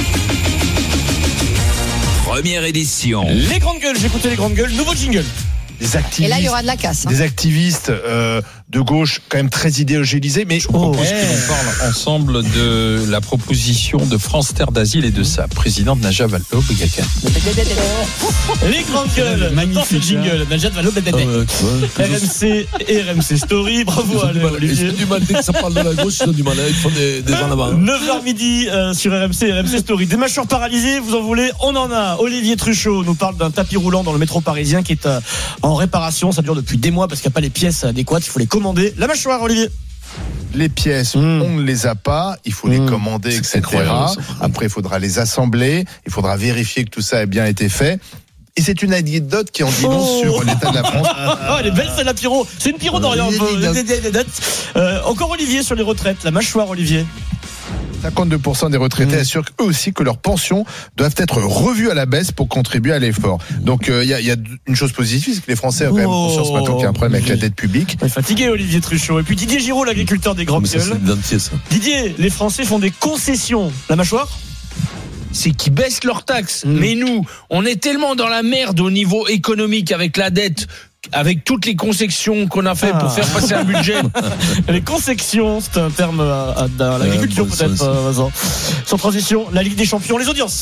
Speaker 2: Première édition.
Speaker 6: Les grandes gueules, j'écoutais les grandes gueules, nouveau jingle.
Speaker 17: Des activistes,
Speaker 18: et là, il y aura de la casse. Hein.
Speaker 17: Des activistes euh, de gauche quand même très idéologisés, mais je
Speaker 19: propose oh, que l'on parle ensemble de la proposition de France Terre d'Asile et de sa présidente Najat Vallaud-Belkacem.
Speaker 6: Les grandes gueules, dans ce jingle, Najat Vallaud-Belkacem. R M C et R M C Story, bravo à Olivier.
Speaker 3: Ils ont du mal, dès que ça parle de la gauche, ils ont du mal, ils font des, des en avant.
Speaker 6: neuf heures midi euh, sur R M C et R M C Story. Des mâchoires paralysées, vous en voulez, on en a. Olivier Truchot nous parle d'un tapis roulant dans le métro parisien qui est euh, en réparation, ça dure depuis des mois parce qu'il n'y a pas les pièces adéquates, il faut les commander. La mâchoire, Olivier.
Speaker 17: Les pièces, mmh. on ne les a pas, il faut mmh. les commander, et cetera. Après, il faudra les assembler, il faudra vérifier que tout ça a bien été fait. Et c'est une anecdote qui en dit long oh. sur l'état de la France.
Speaker 6: Oh, elle est belle celle de la Pyro. C'est une Pyro d'Orient. Euh, encore Olivier sur les retraites. La mâchoire, Olivier.
Speaker 17: cinquante-deux pour cent des retraités mmh. assurent eux aussi que leurs pensions doivent être revues à la baisse pour contribuer à l'effort. Donc il euh, y, y a une chose positive, c'est que les Français ont quand même conscience maintenant qu'il y a un problème avec la dette publique.
Speaker 6: On est fatigué, Olivier Truchot. Et puis Didier Giraud, l'agriculteur des grandes gueules. Didier, les Français font des concessions. La mâchoire ?
Speaker 20: C'est qu'ils baissent leurs taxes. Mmh. Mais nous, on est tellement dans la merde au niveau économique avec la dette, avec toutes les concessions qu'on a fait ah. pour faire passer un budget.
Speaker 6: Les concessions, c'est un terme à, à, à l'agriculture ouais, bon, peut-être, euh, Vincent. Sans transition, la Ligue des Champions, les audiences.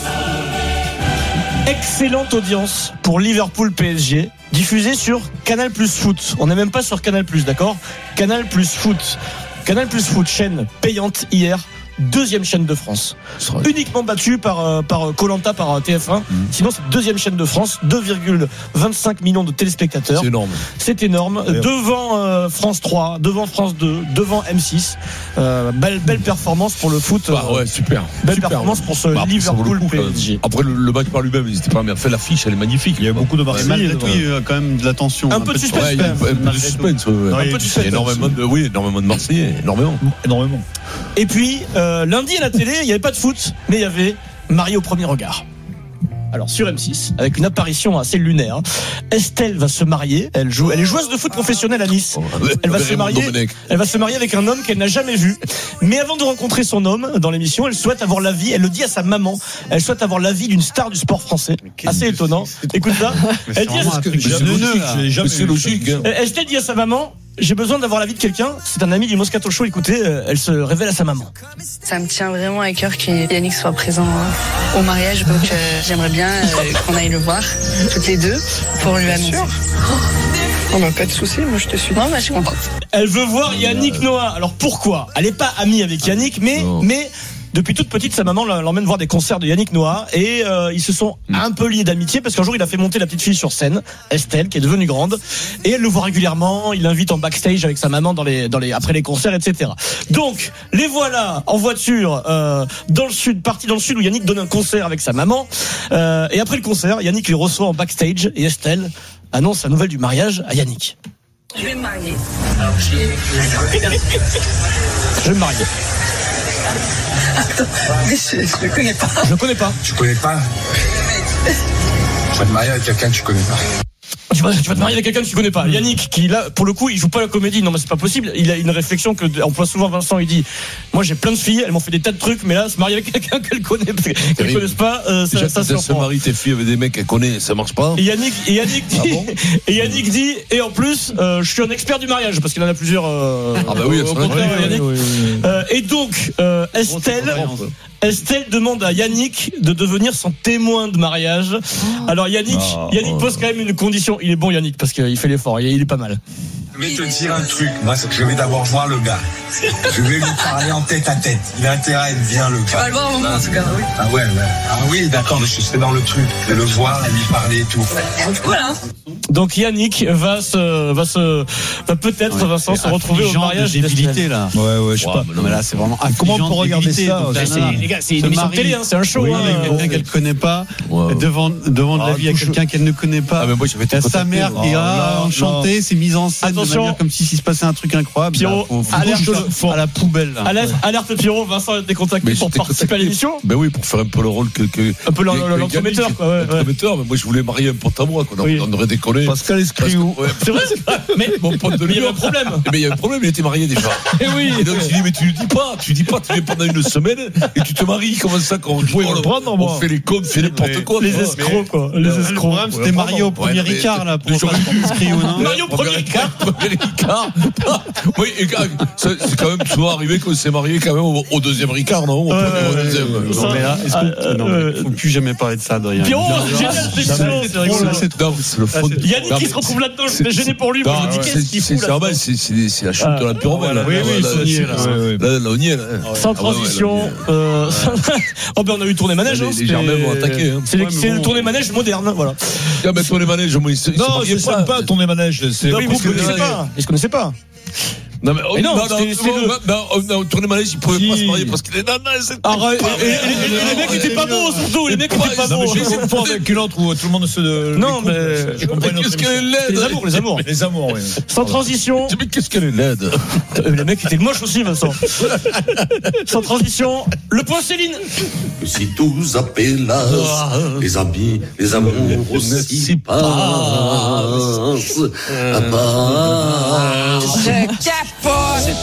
Speaker 6: Excellente audience pour Liverpool P S G, diffusée sur Canal Plus Foot. On n'est même pas sur Canal Plus, d'accord ? Canal Plus Foot. Canal Plus Foot, chaîne payante hier. Deuxième chaîne de France, uniquement battue par par Koh-Lanta, par T F un. Mmh. Sinon, c'est deuxième chaîne de France, deux virgule vingt-cinq millions de téléspectateurs.
Speaker 3: C'est énorme.
Speaker 6: C'est énorme. D'ailleurs. Devant euh, France trois, devant France deux, devant M six. Euh, belle belle performance pour le foot.
Speaker 3: Bah ouais, super.
Speaker 6: Belle
Speaker 3: super,
Speaker 6: performance
Speaker 3: ouais.
Speaker 6: pour ce
Speaker 3: bah,
Speaker 6: Liverpool
Speaker 3: coup,
Speaker 6: P S G.
Speaker 3: Après le, le match par lui-même, n'hésitez pas à me faire l'affiche, elle est magnifique.
Speaker 5: Il y a beaucoup de Marseillais. Malgré tout, il y a quand même de la tension.
Speaker 6: Un, un peu de suspense.
Speaker 3: Ouais, un peu de suspense. Un peu de suspense. Oui, énormément de Marseillais, énormément.
Speaker 1: Énormément.
Speaker 6: Et puis, euh, lundi à la télé, il n'y avait pas de foot, mais il y avait Marié au premier regard. Alors sur M six, avec une apparition assez lunaire, Estelle va se marier. Elle joue, elle est joueuse de foot professionnelle à Nice. Elle va se marier. Elle va se marier avec un homme qu'elle n'a jamais vu. Mais avant de rencontrer son homme dans l'émission, elle souhaite avoir l'avis. Elle le dit à sa maman. Elle souhaite avoir l'avis d'une star du sport français. Assez étonnant. Écoute ça. Elle dit à
Speaker 3: c'est logique.
Speaker 6: Estelle dit à sa maman. J'ai besoin d'avoir l'avis de quelqu'un. C'est un ami du Moscato Show. Écoutez, euh, elle se révèle à sa maman.
Speaker 18: Ça me tient vraiment à cœur qu'Yannick soit présent euh, au mariage. Donc euh, j'aimerais bien euh, qu'on aille le voir toutes les deux pour lui annoncer. Oh bah pas de souci, moi je te suis. Non, bah je suis contente.
Speaker 6: Elle veut voir Yannick Noah. Alors pourquoi ? Elle n'est pas amie avec Yannick, mais non. mais depuis toute petite, sa maman l'emmène voir des concerts de Yannick Noah et euh, ils se sont un peu liés d'amitié parce qu'un jour il a fait monter la petite fille sur scène, Estelle, qui est devenue grande, et elle le voit régulièrement. Il l'invite en backstage avec sa maman dans les, dans les, après les concerts, et cetera. Donc les voilà en voiture euh, dans le sud, partis dans le sud où Yannick donne un concert avec sa maman. Euh, et après le concert, Yannick les reçoit en backstage et Estelle annonce la nouvelle du mariage à Yannick.
Speaker 18: Je vais me marier.
Speaker 6: Je vais me marier.
Speaker 18: Attends, mais je, je le connais pas.
Speaker 6: Je le connais pas.
Speaker 21: Tu connais pas? Je vais te marier avec quelqu'un que tu connais pas.
Speaker 6: Tu vas, tu vas te marier avec quelqu'un que tu connais pas. Yannick, qui là, pour le coup, il joue pas la comédie. Non, mais c'est pas possible. Il a une réflexion que emploie souvent Vincent. Il dit, moi, j'ai plein de filles, elles m'ont fait des tas de trucs, mais là, se marier avec quelqu'un qu'elle connaît, qu'elle connaisse pas, euh, ça, ça se
Speaker 3: se marie tes filles avec des mecs qu'elle connaît, ça marche pas.
Speaker 6: Et Yannick, et Yannick dit, ah bon et Yannick dit, et en plus, euh, je suis un expert du mariage parce qu'il en a plusieurs. Euh,
Speaker 3: ah bah oui,
Speaker 6: au, au contraire, oui, Yannick. Oui, oui, oui. Euh, et donc, euh, Estelle. Estelle demande à Yannick de devenir son témoin de mariage. Alors Yannick, oh, Yannick pose quand même une condition. Il est bon Yannick parce qu'il fait l'effort. Il est pas mal.
Speaker 21: Je vais te dire un truc. Moi, c'est que je vais d'abord voir le gars. Je vais lui parler en tête à tête. Il a intérêt, viens le gars.
Speaker 18: Tu vas le voir au moment, en tout cas, oui.
Speaker 21: Ah ouais, ouais. Ah oui, d'accord, mais je serai dans le truc. Je vais le voir et lui parler et tout.
Speaker 18: Voilà.
Speaker 6: Donc Yannick va se, va se, va peut-être, ouais, Vincent, se retrouver au mariage
Speaker 5: d'Estelle là.
Speaker 1: Ouais, ouais, je sais pas.
Speaker 5: Non, mais là, c'est vraiment.
Speaker 1: Comment on peut regarder ça?
Speaker 6: Les gars, c'est une émission de télé, hein, c'est un show.
Speaker 5: Oui,
Speaker 6: hein,
Speaker 5: avec quelqu'un qu'elle connaît pas, ouais. devant, devant de la vie à quelqu'un qu'elle ne connaît pas.
Speaker 3: Ah, mais moi, j'avais été
Speaker 5: sa mère qui a enchanté, c'est mise en scène de manière comme si s'il se passait un truc incroyable.
Speaker 6: Pierrot,
Speaker 5: là, faut,
Speaker 6: alerte
Speaker 5: faut à la poubelle. Là.
Speaker 6: Alerte, alerte Pierrot, Vincent a été contacté pour participer à l'émission.
Speaker 3: Ben oui, pour faire un peu le rôle que, que
Speaker 6: un peu l'entremetteur, quoi. Ouais,
Speaker 3: l'entremetteur, mais moi je voulais marier un pote à moi, quoi. On aurait déconné.
Speaker 1: Pascal Escriou.
Speaker 6: C'est vrai, c'est vrai. Mais mon pote de lui, il y avait un problème.
Speaker 3: Mais il y avait un problème, il était marié déjà.
Speaker 6: Et oui.
Speaker 3: Et donc je dis mais tu lui dis pas, tu dis pas, tu viens pendant une semaine et tu te maries comme ça quand on fait les cons, fait n'importe quoi.
Speaker 6: Les escrocs, quoi. Les escrocs.
Speaker 5: problème, c'était Marié au premier Ricard, là, pour
Speaker 6: Mario au premier Ricard.
Speaker 3: Premier Ricard. Oui, c'est quand même souvent arrivé qu'on s'est marié quand même au deuxième Ricard, non?
Speaker 5: Non, mais là, est-ce que, non, il faut plus jamais parler de ça, Adrien.
Speaker 6: Pierrot, génial, c'est rigolo.
Speaker 3: C'est le fond.
Speaker 6: Yannick qui se retrouve là-dedans, j'étais gêné pour lui.
Speaker 3: C'est normal, c'est la chute de la pyramide.
Speaker 5: Oui, oui,
Speaker 3: là, on y est, là.
Speaker 6: Sans transition. Oh, ben, on a eu tourné manège, hein.
Speaker 3: Les Germains vont attaquer, hein.
Speaker 6: C'est le tourné manège moderne, voilà.
Speaker 3: Ah, mais tourné manège, moi, ils
Speaker 1: non, c'est sympa, tourné manège.
Speaker 6: C'est oui, mais ils se connaissaient pas. Ils se connaissaient pas.
Speaker 3: Non, mais, oh, non, non, non,
Speaker 6: le...
Speaker 3: non, non, tourné manège, il pouvait si. pas se marier parce qu'il est nana, c'est
Speaker 6: ah, ouais, et, et, et, et les mecs étaient pas beaux, surtout, les mecs étaient pas beaux.
Speaker 1: J'ai essayé de faire avec une autre où tout le monde se.
Speaker 6: Non, mais.
Speaker 3: Qu'est-ce qu'elle est laide?
Speaker 6: Les amours, les amours.
Speaker 1: Les amours, oui.
Speaker 6: Sans transition.
Speaker 3: Mais qu'est-ce qu'elle est laide?
Speaker 6: Les mecs étaient moches aussi, Vincent. Sans transition, le point Céline.
Speaker 22: Si tous appellent les amis, les amours aussi passent.
Speaker 18: Je capote.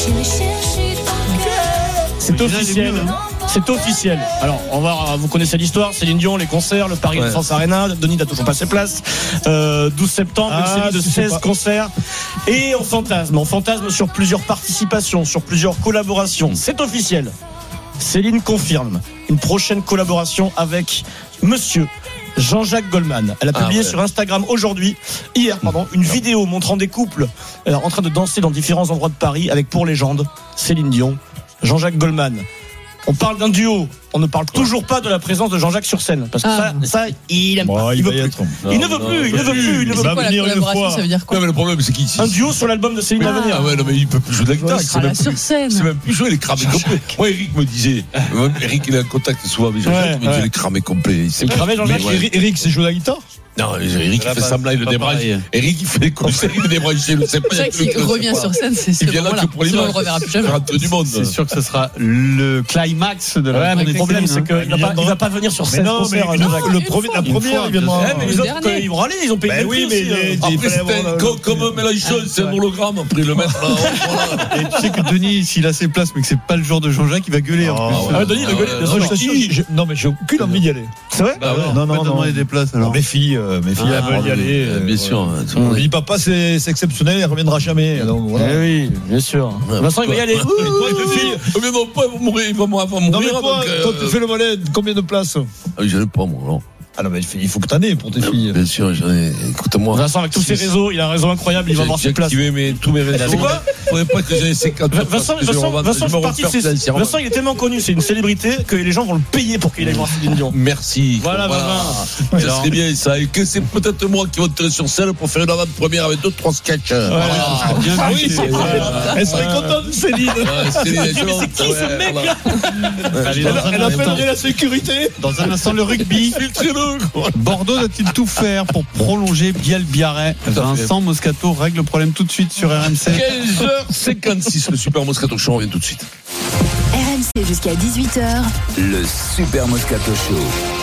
Speaker 6: C'est officiel. C'est officiel. Alors, on va, vous connaissez l'histoire, Céline Dion, les concerts, le Paris ouais. France Arena, Denis n'a toujours pas ses places. Euh, douze septembre, ah, une série de seize concerts. Et on fantasme, on fantasme sur plusieurs participations, sur plusieurs collaborations. C'est officiel. Céline confirme une prochaine collaboration avec Monsieur Jean-Jacques Goldman. Elle a publié ah ouais. sur Instagram aujourd'hui, hier, pardon, une vidéo montrant des couples euh, en train de danser dans différents endroits de Paris avec pour légende Céline Dion, Jean-Jacques Goldman. On parle d'un duo. On ne parle toujours pas de la présence de Jean-Jacques sur scène parce que ah. ça, ça, il aime
Speaker 1: bon,
Speaker 6: pas. Il,
Speaker 1: il,
Speaker 6: veut plus.
Speaker 1: Non,
Speaker 6: il ne veut non, plus. Il ne veut plus. Il ne veut
Speaker 4: pas venir une fois. Ça veut dire quoi?
Speaker 3: Non, mais le problème, c'est qu'il
Speaker 6: un duo sur l'album de Céline
Speaker 3: ah.
Speaker 6: à venir.
Speaker 3: Ah ouais, non, mais il peut plus jouer de la guitare.
Speaker 4: C'est même sur scène.
Speaker 3: C'est même plus jouer les cramés complets. Moi, Eric me disait. Eric, il est en contact souvent avec Jean-Jacques. Il me disait les cramés complets.
Speaker 6: Il cramait Jean-Jacques.
Speaker 1: Eric, c'est jouer de la guitare?
Speaker 3: Non, Eric il fait semblant, il le débranche. Eric il fait des concerts, il le débranche. C'est
Speaker 4: vrai qu'il revient sur scène, c'est ce moment-là. Sinon on le reverra plus jamais.
Speaker 3: Du monde.
Speaker 5: C'est sûr que ce sera le climax de la.
Speaker 6: Ouais, mais le problème c'est qu'il ne va pas venir sur scène.
Speaker 1: Non, mais le premier, la première, il viendra.
Speaker 6: Mais les autres, ils vont râler, ils ont payé le prix aussi.
Speaker 3: Après c'était comme Mélenchon, c'est un hologramme. Après le mettre là.
Speaker 5: Et tu sais que Denis, s'il a ses places, mais que c'est pas le genre de Jean-Jacques, il va gueuler.
Speaker 6: Ah, Denis, il va gueuler.
Speaker 1: Non, mais j'ai aucune envie d'y aller.
Speaker 6: C'est vrai?
Speaker 5: Non, non, non. Demander des places alors.
Speaker 1: Mes filles, mes filles, elles veulent y aller.
Speaker 3: Bien sûr.
Speaker 1: Il dit papa, c'est exceptionnel, elle reviendra jamais.
Speaker 6: Eh oui, bien sûr. Vincent, il va y aller.
Speaker 3: Mais non, pas, il va mourir, il va mourir.
Speaker 1: Non, mais toi, toi, tu fais le malin, combien de places?
Speaker 3: Ah oui, j'en ai pas, moi, non.
Speaker 1: Ah non, mais il faut que t'en aies pour tes filles.
Speaker 3: Bien sûr, j'en ai. Écoute-moi.
Speaker 6: Vincent, avec tous ses réseaux, il a un réseau incroyable, il va avoir ses places.
Speaker 3: J'ai activé tous mes réseaux.
Speaker 6: C'est quoi?
Speaker 3: Faudrait pas que j'aie cinquante.
Speaker 6: Vincent, Vincent, Vincent, fait partie de ces... Vincent, il est tellement connu, c'est une célébrité que les gens vont le payer pour qu'il aille voir Céline Dion.
Speaker 3: Merci.
Speaker 6: Voilà, Vincent.
Speaker 3: Ça serait bien ça. Et que c'est peut-être moi qui vais tirer sur scène pour faire une avant-première avec deux, trois sketchs.
Speaker 1: Ah oui, elle serait contente, Céline.
Speaker 3: Céline,
Speaker 6: c'est qui ce mec là?
Speaker 1: Elle appellerait la sécurité.
Speaker 5: Dans un instant, le rugby. Bordeaux doit-il tout faire pour prolonger Biel Biarrêt? Vincent Moscato règle le problème tout de suite sur R M C.
Speaker 3: quinze heures cinquante-six, le Super Moscato Show, on revient tout de suite.
Speaker 14: R M C jusqu'à dix-huit heures.
Speaker 2: Le Super Moscato Show.